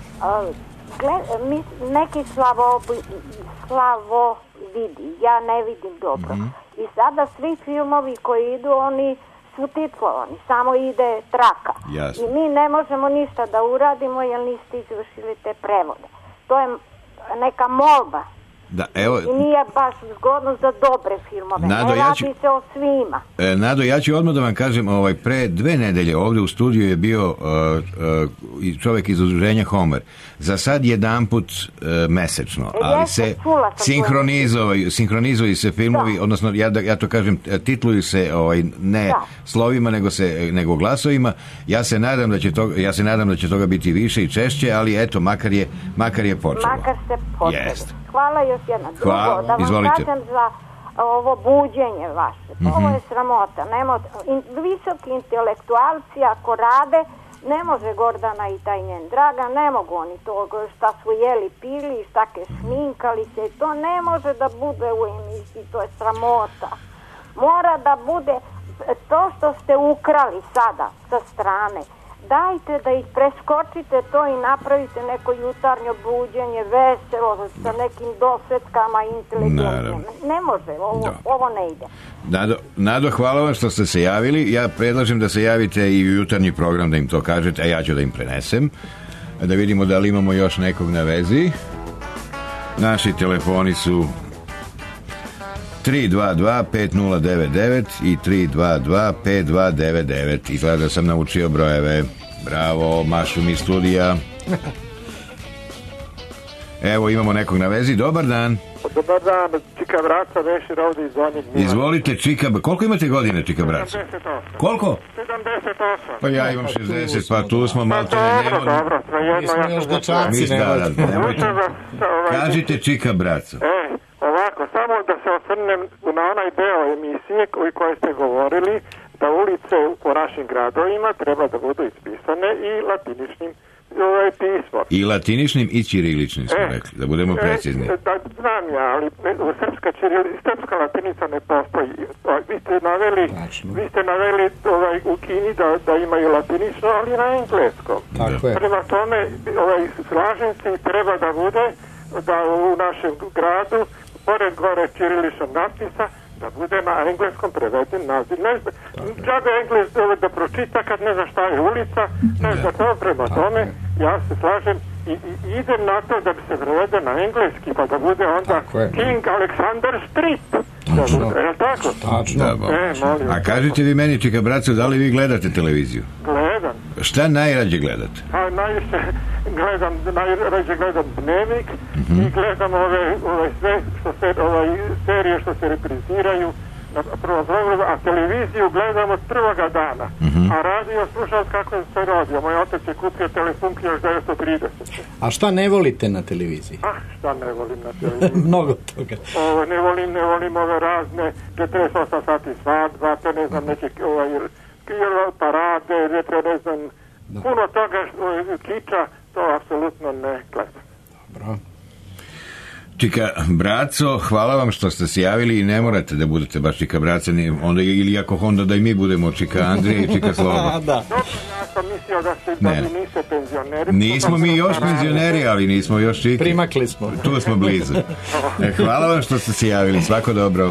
Neki slavo vidi, ja ne vidim dobro. I sada svi filmovi koji idu, oni su titlovani, samo ide traka. Jasno. I mi ne možemo ništa da uradimo jer niste izvršili te prevode. To je neka molba. Da, evo, i nije baš zgodno za dobre filmove. Nado, ne radi se o svima. Nado, ja ću odmah da vam kažem, pre 2 nedelje ovde u studiju je bio čovjek iz udruženja Homer. Za sad jedanput mesečno, ali se sinhronizuju se filmovi, odnosno ja to kažem, titluju se ne slovima nego glasovima. Ja se nadam da će toga biti više i češće, ali eto, makar je počelo. Makar se počelo. Jest. hvala još jedna. Hvala, Drugo, da vam izvolite. kažem za ovo buđenje vaše. Ovo je sramota. Visoki intelektualci ako rade, ne može Gordana i taj njen Dragan, ne mogu oni to šta su jeli, pili, šta ke šminkali se, to ne može da bude u emisiji, to je sramota. Mora da bude to što ste ukrali sada sa strane. Dajte da ih preskočite to i napravite neko jutarnjo buđenje, veselo, sa nekim dosvetkama inteligentnim. Ne može, ovo ne ide. Nado, hvala vam što ste se javili. Ja predlažem da se javite i u jutarnji program da im to kažete, a ja ću da im prenesem. Da vidimo da li imamo još nekog na vezi. Naši telefoni su 322-5099 i 322-5299. Izgleda da sam naučio brojeve. Bravo, mašu mi studija. Evo, imamo nekog na vezi. Dobar dan. Dobar dan, Čika Braca, Vešir ovdje iz Donjeg Milana. Izvolite, Čika. Koliko imate godine, Čika Braca? 78. Koliko? 78. Pa ja imam 60, pa tu smo malo te ne Dobro, svejedno, ja sam dečaci, nemojte. Kažite, Čika Braca. Ovako, samo da se osvrnem na onaj deo emisije koje ste govorili, da ulice po našim gradovima treba da budu ispisane i latiničnim pismom. I latiničnim i ćiriličnim smo rekli, da budemo precizni. Znam ja, ali srpska latinica ne postoji. Vi ste naveli u Kini da imaju latinično, ali na engleskom. Tako je. Prema tome, slažem se i treba da bude da u našem gradu, pored gore ćiriličnog natpisa, da bude na engleskom preveden naziv. Džabe Engles da pročita kad ne zna šta je ulica, ne zna to, prema tome, ja se slažem i idem na to da bi se prevede na engleski, pa da bude onda King Alexander Street. Tačno. Je li tako? Tačno. A kažite vi meni, Čika Braco, da li vi gledate televiziju? Gledam. Šta najrađe gledate? Najrađe gledam Dnevnik i gledam ove sve serije što se repriziraju na prvom programu, a televiziju gledam od prvoga dana. A radio slušam kako se radio. Moj otac je kupio Telefunk još 1930. A šta ne volite na televiziji? Šta ne volim na televiziji? Mnogo toga. Ne volim ove razne 48 sati svadba, te ne znam neke parade, ne znam puno toga kiča, to apsolutno ne gledam. Dobro. Čika Braco, hvala vam što ste se javili i ne morate da budete baš Čika Braca, onda ili ako onda da i mi budemo Čika Andrija i Čika Slobo. Dobro, ja sam mislio da vi niste penzioneri. Nismo mi još penzioneri, ali nismo još Čiki. Primakli smo. Tu smo blizu. Hvala vam što ste se javili, svako dobro.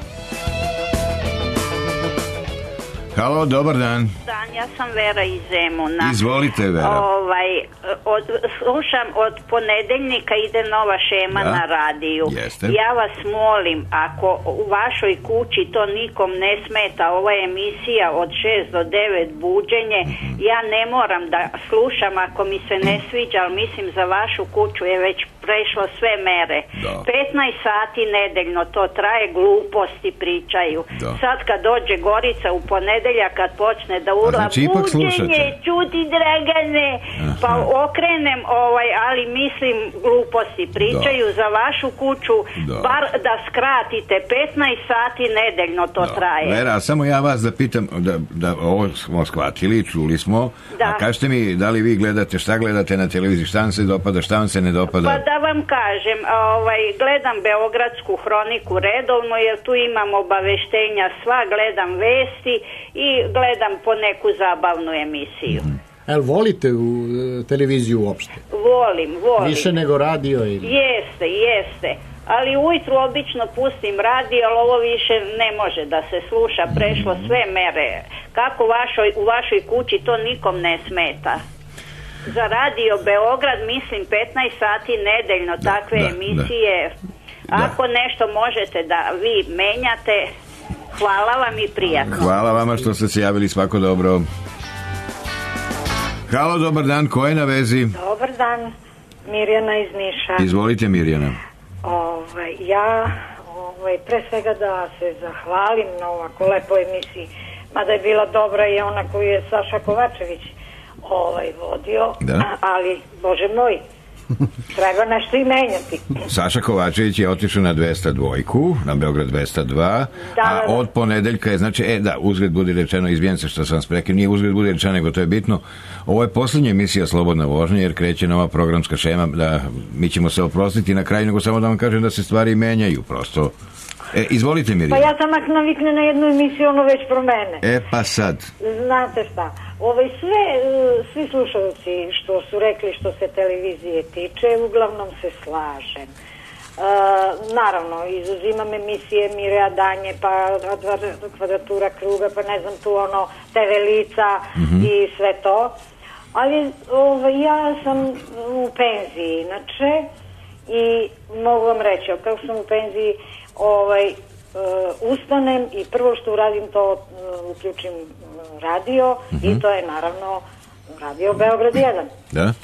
Halo, dobar dan. Ja sam Vera iz Zemuna. Izvolite, Vera. Slušam od ponedeljnika ide nova šema na radiju. Jeste. Ja vas molim, ako u vašoj kući to nikom ne smeta, ova emisija od 6 do 9 buđenje, ja ne moram da slušam ako mi se ne sviđa, ali mislim za vašu kuću je već prešlo sve mere. 15 sati nedeljno to traje, gluposti pričaju. Sad kad dođe Gorica u ponedeljak, kad počne da urla buđenje, čuti Dragane, pa okrenem ali mislim gluposti pričaju za vašu kuću, bar da skratite 15 sati nedeljno to traje. Vera, samo ja vas da pitam, da ovo smo shvatili, čuli smo, a kažete mi da li vi gledate, šta gledate na televiziji, šta vam se dopada, šta vam se ne dopada? Pa da vam kažem, gledam Beogradsku hroniku redovno, jer tu imam obaveštenja sva, gledam vesti i gledam po neku zabavnu emisiju. Jel volite u televiziju uopšte? Volim. Više nego radio ili? Jeste. Ali ujutru obično pustim radio, ali ovo više ne može da se sluša, prešlo sve mere. Kako u vašoj kući to nikom ne smeta. Za radio Beograd mislim 15 sati nedeljno takve emisije. Ako nešto možete da vi menjate, hvala vam i prijatno. Hvala vama što ste se javili, svako dobro. Halo, dobar dan, ko je na vezi? Dobar dan, Mirjana iz Niša. Izvolite, Mirjana. Ja pre svega da se zahvalim na ovako lepoj emisiji, mada je bila dobra i ona koju je Saša Kovačević vodio, ali, Bože moj, Treba nešto i menjati. Saša Kovačević je otišao na 202, na Beograd 202, a od ponedeljka je, znači, uzgled budi rečeno, izvijem se što sam vas prekrio, nije uzgled budi rečeno, nego to je bitno. Ovo je posljednja emisija Slobodna vožnja, jer kreće nova programska šema, da mi ćemo se oprostiti na kraju, nego samo da vam kažem da se stvari menjaju, prosto. Izvolite, Mirjana. Pa ja sam ako navikne na jednu emisiju, ono već promene. Pa sad. Znate šta, svi slušalci što su rekli što se televizije tiče, uglavnom se slažem. Naravno, izuzimam emisije Mire Adanje, pa Kvadratura kruga, pa ne znam tu ono, TV lica i sve to. Ali ja sam u penziji, inače, i mogu vam reći, kako sam u penziji, ustanem i prvo što uradim to uključim radio i to je naravno radio Beograd 1. Da?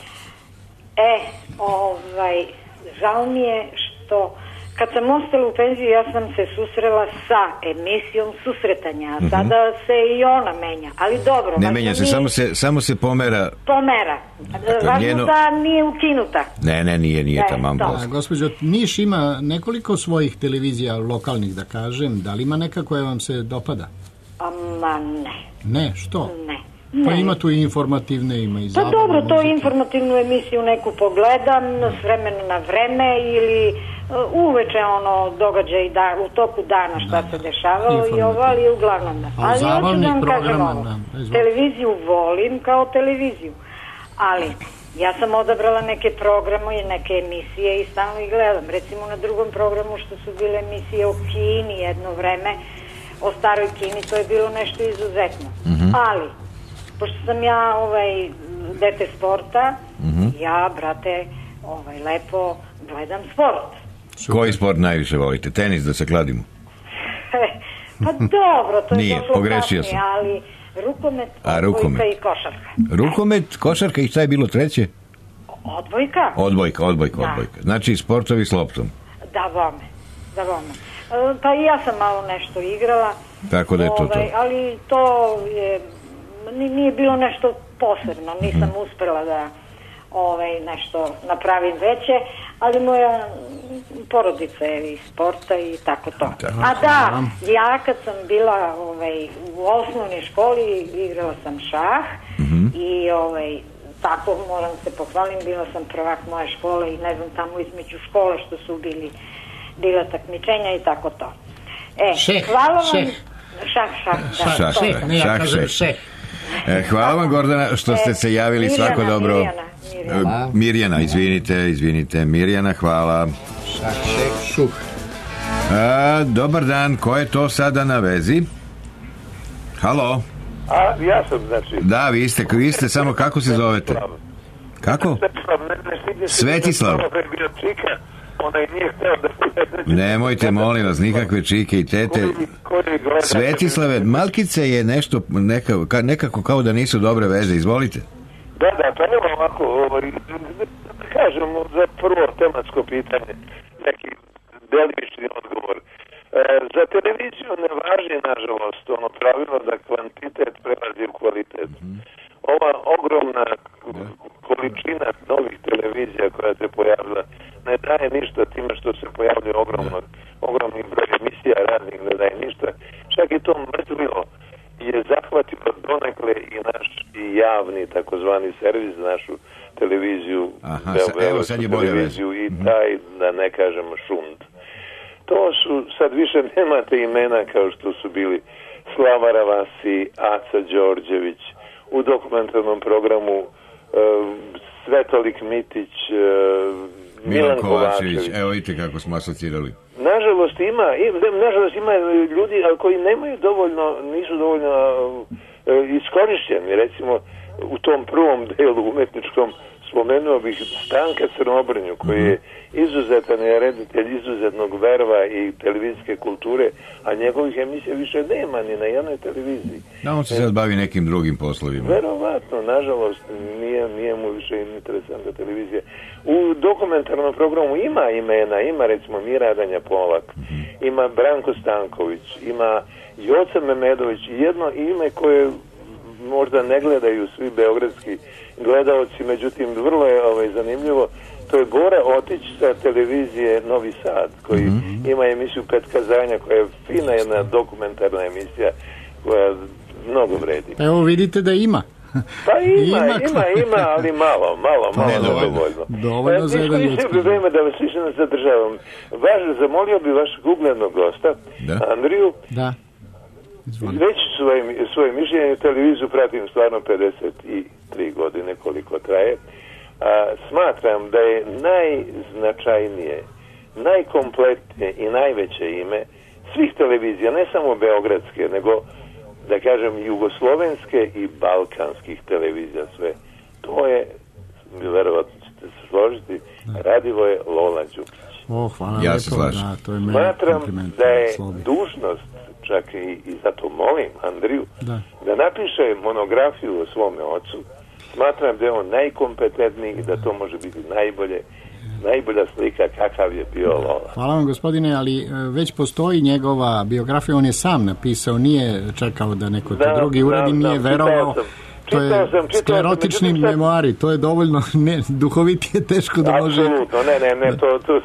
Žao mi je što kad sam ostala u penziji ja sam se susrela sa emisijom susretanja, a sada se i ona menja, ali dobro. Ne menja se, samo se pomera. Važno da nije ukinuta. Ne, nije tamam. Gospođo, Niš ima nekoliko svojih televizija lokalnih, da kažem, da li ima neka koja vam se dopada? Ma ne. Ne, što? Ne. Pa ima tu i informativne, ima i zabavne. Pa dobro, to informativnu emisiju neku pogledam s vremena na vreme ili uveče događaj u toku dana šta se dešavalo i ali uglavnom da. Ali hoću da vam kažem televiziju volim kao televiziju, ali ja sam odabrala neke programe i neke emisije i stalno ih gledam. Recimo na drugom programu što su bile emisije o Kini jedno vreme, o staroj Kini, to je bilo nešto izuzetno. Ali pošto sam ja dete sporta, ja, brate, lepo gledam sport. Koji sport najviše volite? Tenis, da se kladimo? Pa dobro, to je nije, pogrešio sam. Ali rukomet, odbojka i košarka. Rukomet, košarka i šta je bilo treće? Odbojka. Odbojka. Znači sportovi s loptom. Da vome. Pa i ja sam malo nešto igrala. Tako da je to. Ali to je nije bilo nešto posebno, nisam uspela da nešto napravim veće, ali moja porodica je iz sporta i tako to. A da, ja kad sam bila u osnovnoj školi igrala sam šah i tako moram se pohvalim, bila sam prvak moje škole i ne znam tamo između škole što su bila takmičenja i tako to. Hvala vam. Šah. Hvala vam, Gordana, što ste se javili. Svako dobro. Mirjana, izvinite. Mirjana, hvala. Šuh. Dobar dan, ko je to sada na vezi? Halo? Ja sam, znači. Da, vi ste, samo kako se zovete? Kako? Svetislav. Nemojte, molim vas, nikakve čike i tete. Svetislave, malkice je nešto nekako kao da nisu dobre veze, izvolite. Da, pa evo ovako, kažem za prvo tematsko pitanje, neki delimični odgovor. Za televiziju ne važi, nažalost, ono pravilo da kvantitet prelazi u kvalitet. Ova ogromna količina novih televizija koja se pojavila ne daje ništa time što se pojavljuje ogromni broj emisija raznih, ne daje ništa. Čak i to mrtvilo je zahvatilo donekle i naš javni takozvani servis, našu televiziju, televiziju i taj, da ne kažem, šund. To su, sad više nemate imena kao što su bili Slava Ravasi, Aca Đorđević, u dokumentarnom programu Svetolik Mitić, Milan Kovačević. Evo vidite kako smo asocirali. Nažalost ima ljudi koji nisu dovoljno iskorišćeni. Recimo u tom prvom delu umetničkom spomenuo bih Stanka Crnobrnju, koji je izuzetan reditelj izuzetnog verva i televizijske kulture, a njegovih emisija više nema ni na jednoj televiziji. Da, on se sad bavi nekim drugim poslovima. Verovatno, nažalost, nije mu više interesantna televizija. U dokumentarnom programu ima imena, ima recimo Mira Adanja Polak, ima Branko Stanković, ima Joca Memedović, jedno ime koje možda ne gledaju svi beogradski gledaoci, međutim vrlo je zanimljivo. To je Bora Otić sa televizije Novi Sad, koji ima emisiju Pet kazanja, koja je fina jedna dokumentarna emisija koja mnogo vredi. Evo vidite da ima. Pa ima, ali malo nedovoljno. Dovoljno za jedan ljudski. Vreme da vas više ne zadržavam. Zamolio bi vašeg uglednog gosta, Andriju, da. reći svoje mišljenje. Televiziju pratim stvarno 53 godine koliko traje. Smatram da je najznačajnije, najkompletnije i najveće ime svih televizija, ne samo beogradske, nego da kažem jugoslovenske i balkanskih televizija sve. To je, verovatno ćete se složiti, Radivoje Lola Đukić. Hvala ja se slažem. Smatram da je dužnost, čak i zato molim Andriju, da napiše monografiju o svome ocu. Smatram da je on najkompetentniji i da to može biti najbolja slika kakav je bio Lola. Hvala vam, gospodine, ali već postoji njegova biografija, on je sam napisao, nije čekao da neko drugi uradi, nije verovao. To je sklerotični memoari, to je dovoljno, duhovitije teško da može... Apsolutno, ne, to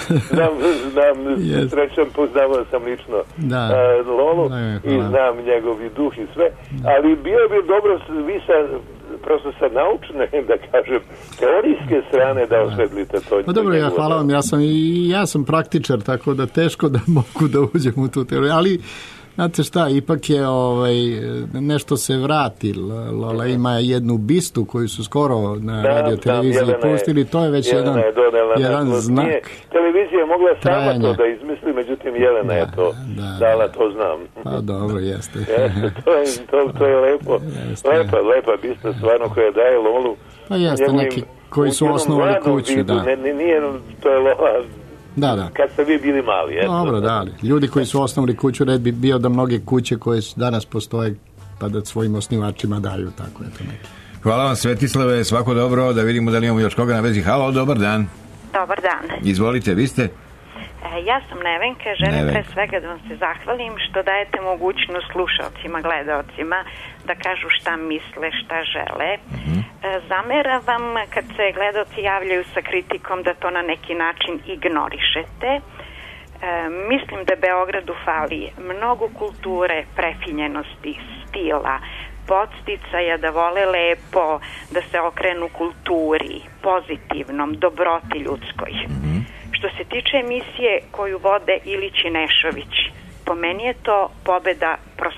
znam, srećan poznavao sam lično Lolu i znam njegov i duh i sve, ali bio bi dobro prosto sa naučne, da kažem, teorijske strane da osvetlite to. Pa dobro, hvala vam, ja sam praktičar, tako da teško da mogu da uđem u tu teoriju, ali znate šta, ipak je nešto se vrati. Lola ima jednu bistu koju su skoro na radio televiziji pustili, to je već jedan znak. Televizija je mogla sama to da izmisli, međutim Jelena je to dala, to znam. Pa dobro, jeste. To je lepo. Lepa bista stvarno koja daje Lolu. Pa jeste, neki koji su osnovali kuću. Nije, to je Lola. Da. Kad ste vi bili mali. Dobro, da. Ljudi koji su osnovali kuću, red bi bio da mnoge kuće koje danas postoje, pa da svojim osnivačima daju tako. Hvala vam, Svetislave, svako dobro, da vidimo da li imamo još koga na vezi. Halo, dobar dan. Dobar dan. Izvolite, vi ste? Ja sam Nevenka, želim pre svega da vam se zahvalim što dajete mogućnost slušalcima, gledaocima da kažu šta misle, šta žele. Zameram vam kad se gledaoci javljaju sa kritikom da to na neki način ignorišete. Mislim da Beogradu fali mnogo kulture, prefinjenosti, stila, podsticaja da vole lepo, da se okrenu kulturi, pozitivnom, dobroti ljudskoj. Što se tiče emisije koju vode Ilić i Nešović, po meni je to pobeda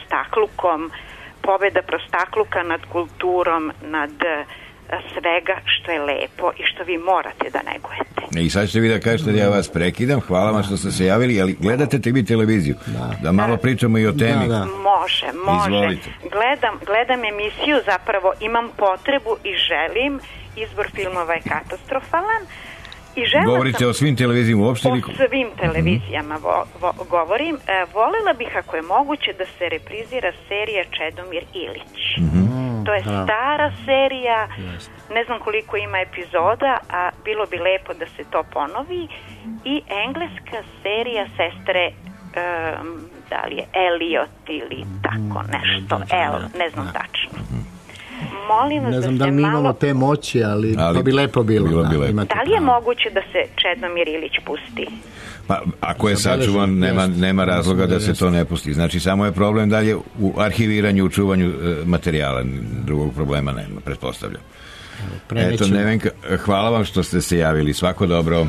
prostakluka nad kulturom, nad svega što je lepo i što vi morate da negujete. I sad ćete vi da kažete da ja vas prekidam. Hvala vam što ste se javili, ali gledate te vi televiziju? Da malo pričamo i o temi. Može. Izvolite. Gledam emisiju, zapravo imam potrebu i želim. Izbor filmova je katastrofalan. Govorite o svim televizijama uopšte? O svim televizijama govorim. Volela bih, ako je moguće, da se reprizira serija Čedomir Ilić. To je stara serija, ne znam koliko ima epizoda, a bilo bi lepo da se to ponovi. I engleska serija Sestre, da li je Elliot ili tako nešto, ne znam tačno. Molim vas, ne znam da li mi imamo te moći, ali to bi lepo bilo. Da li je moguće da se Čedomir Ilić pusti? Pa, ako je sačuvan, nema razloga da se to ne pusti. Znači, samo je problem dalje u arhiviranju, u čuvanju materijala. Drugog problema nema, pretpostavljam. Eto, Nevenka, hvala vam što ste se javili. Svako dobro.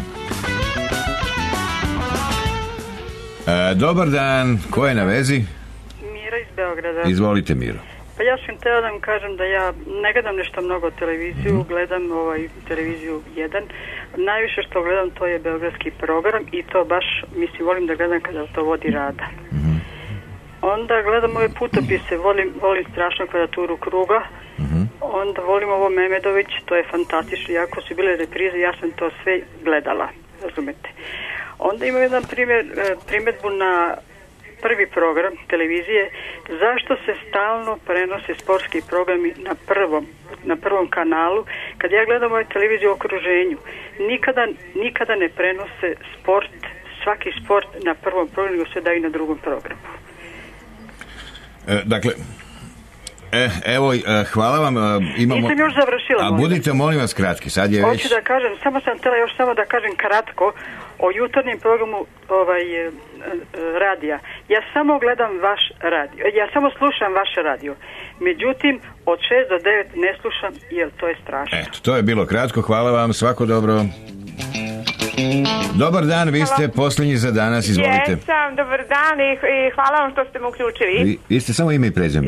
Dobar dan, ko je na vezi? Mira iz Beograda. Izvolite, Miro. Pa ja sam htjela da vam kažem da ja ne gledam nešto mnogo televiziju, gledam televiziju 1. Najviše što gledam to je beogradski program i to baš, volim da gledam kada to vodi Rada. Onda gledam ove putopise, volim strašno kvadraturu kruga, onda volim ovo Memedović, to je fantastično, iako su bile reprize, ja sam to sve gledala, razumete. Onda imam jedan primjedbu na prvi program televizije, zašto se stalno prenose sportski programi na prvom kanalu, kad ja gledam ovu televiziju u okruženju, nikada ne prenose svaki sport na prvom programu, nego sve daju na drugom programu. Dakle, Evo, hvala vam. Imamo... Nisam još završila. A budite, molim vas, kratki. Sad je već... Hoću da kažem, samo sam htjela još samo da kažem kratko o jutarnjem programu radija. Ja samo gledam vaš radio. Ja samo slušam vaš radio. Međutim, od 6 do 9 ne slušam, jer to je strašno. Eto, to je bilo kratko. Hvala vam, svako dobro. Dobar dan, vi ste posljednji za danas, izvolite. Jesam, dobar dan i hvala vam što ste me uključili. Vi ste samo ime i prezime.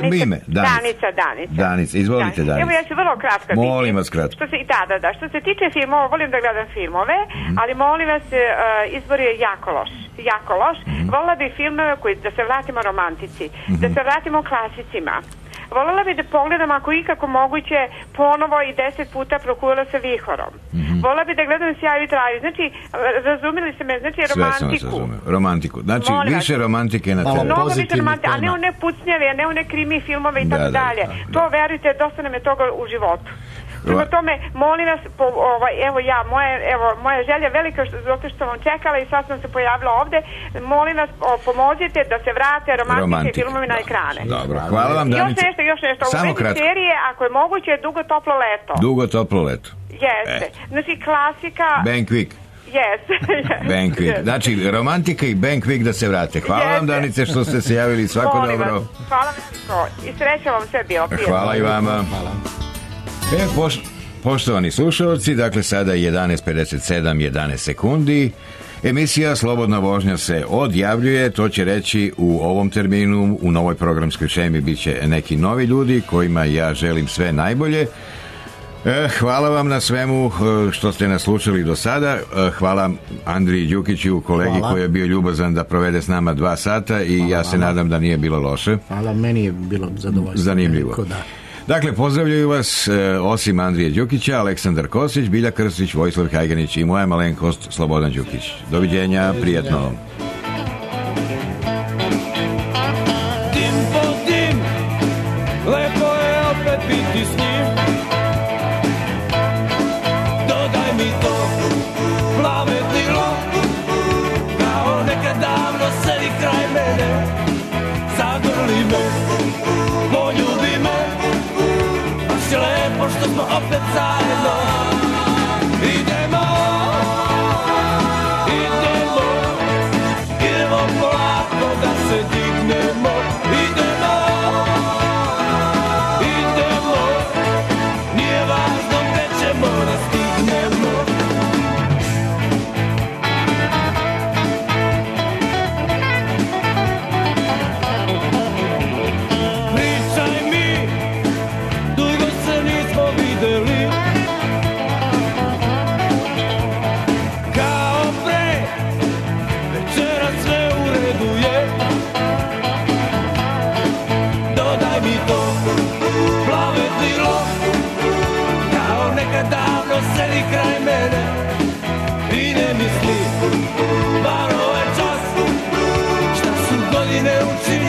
Danica, izvolite Danica. Evo ja ću vrlo kratko. Molim vas kratko. Što se tiče filmova, volim da gledam filmove, ali molim vas, izbor je jako loš. Volila bi filmove da se vratimo romantici, da se vratimo klasicima. Voljela bi da pogledam, ako ikako moguće, ponovo i 10 puta Prokura sa vihorom. Voljela bi da gledam Sjaju i traju. Znači, razumili ste me, znači romantiku. Romantiku. Znači, više romantike na tebe. Mnogo više romantike, a ne one pucnjave, a ne one krimi filmove i tako dalje. To, verujte, dosta nam je toga u životu. Prema tome, molim vas, moja želja velika zato što vam čekala i sad sam se pojavila ovde, molim vas, pomozite da se vrate romantike filmovi na ekrane. Dobro, hvala vam Danica. Još nešto, u vezi serije, ako je moguće, Dugo toplo leto. Dugo toplo leto. Jeste, znači klasika... Banquik. Jeste. Banquik, znači romantika i Banquik da se vrate. Hvala vam Danice što ste se javili, svako dobro. Hvala veliko i sreća vam sve bilo. Hvala i vama. Poštovani slušalci, dakle sada je 11:57, 11 sekundi. Emisija Slobodna vožnja se odjavljuje, to će reći u ovom terminu, u novoj programskoj šemi bit će neki novi ljudi kojima ja želim sve najbolje. Hvala vam na svemu što ste nas slušali do sada. Hvala Andriji Đukiću, kolegi koji je bio ljubazan da provede s nama 2 sata i ja se nadam da nije bilo loše. Hvala, meni je bilo zadovoljstvo. Zanimljivo. Dakle, pozdravljaju vas osim Andrije Đukića, Aleksandar Kosić, Bilja Krstić, Vojislav Hajganić i moja malenkost Slobodan Đukić. Doviđenja, prijatno vam. Dim po dim, lepo je opet biti s njim. Dodaj mi to, plave dilo, kao nekad davno sedi kraj mene. Zagrli me, poljubi me, baš je lepo što smo opet zajedno. Idemo polako da se dignemo. Idemo, nije važno gde ćemo da stignemo. Pričaj mi, dugo se nismo videli, kao pre, večera sve u redu je. Dodaj mi to, plave dilo, kao nekad davno sedi kraj mene. I ne misli, bar ovaj čas, šta su godine učinili.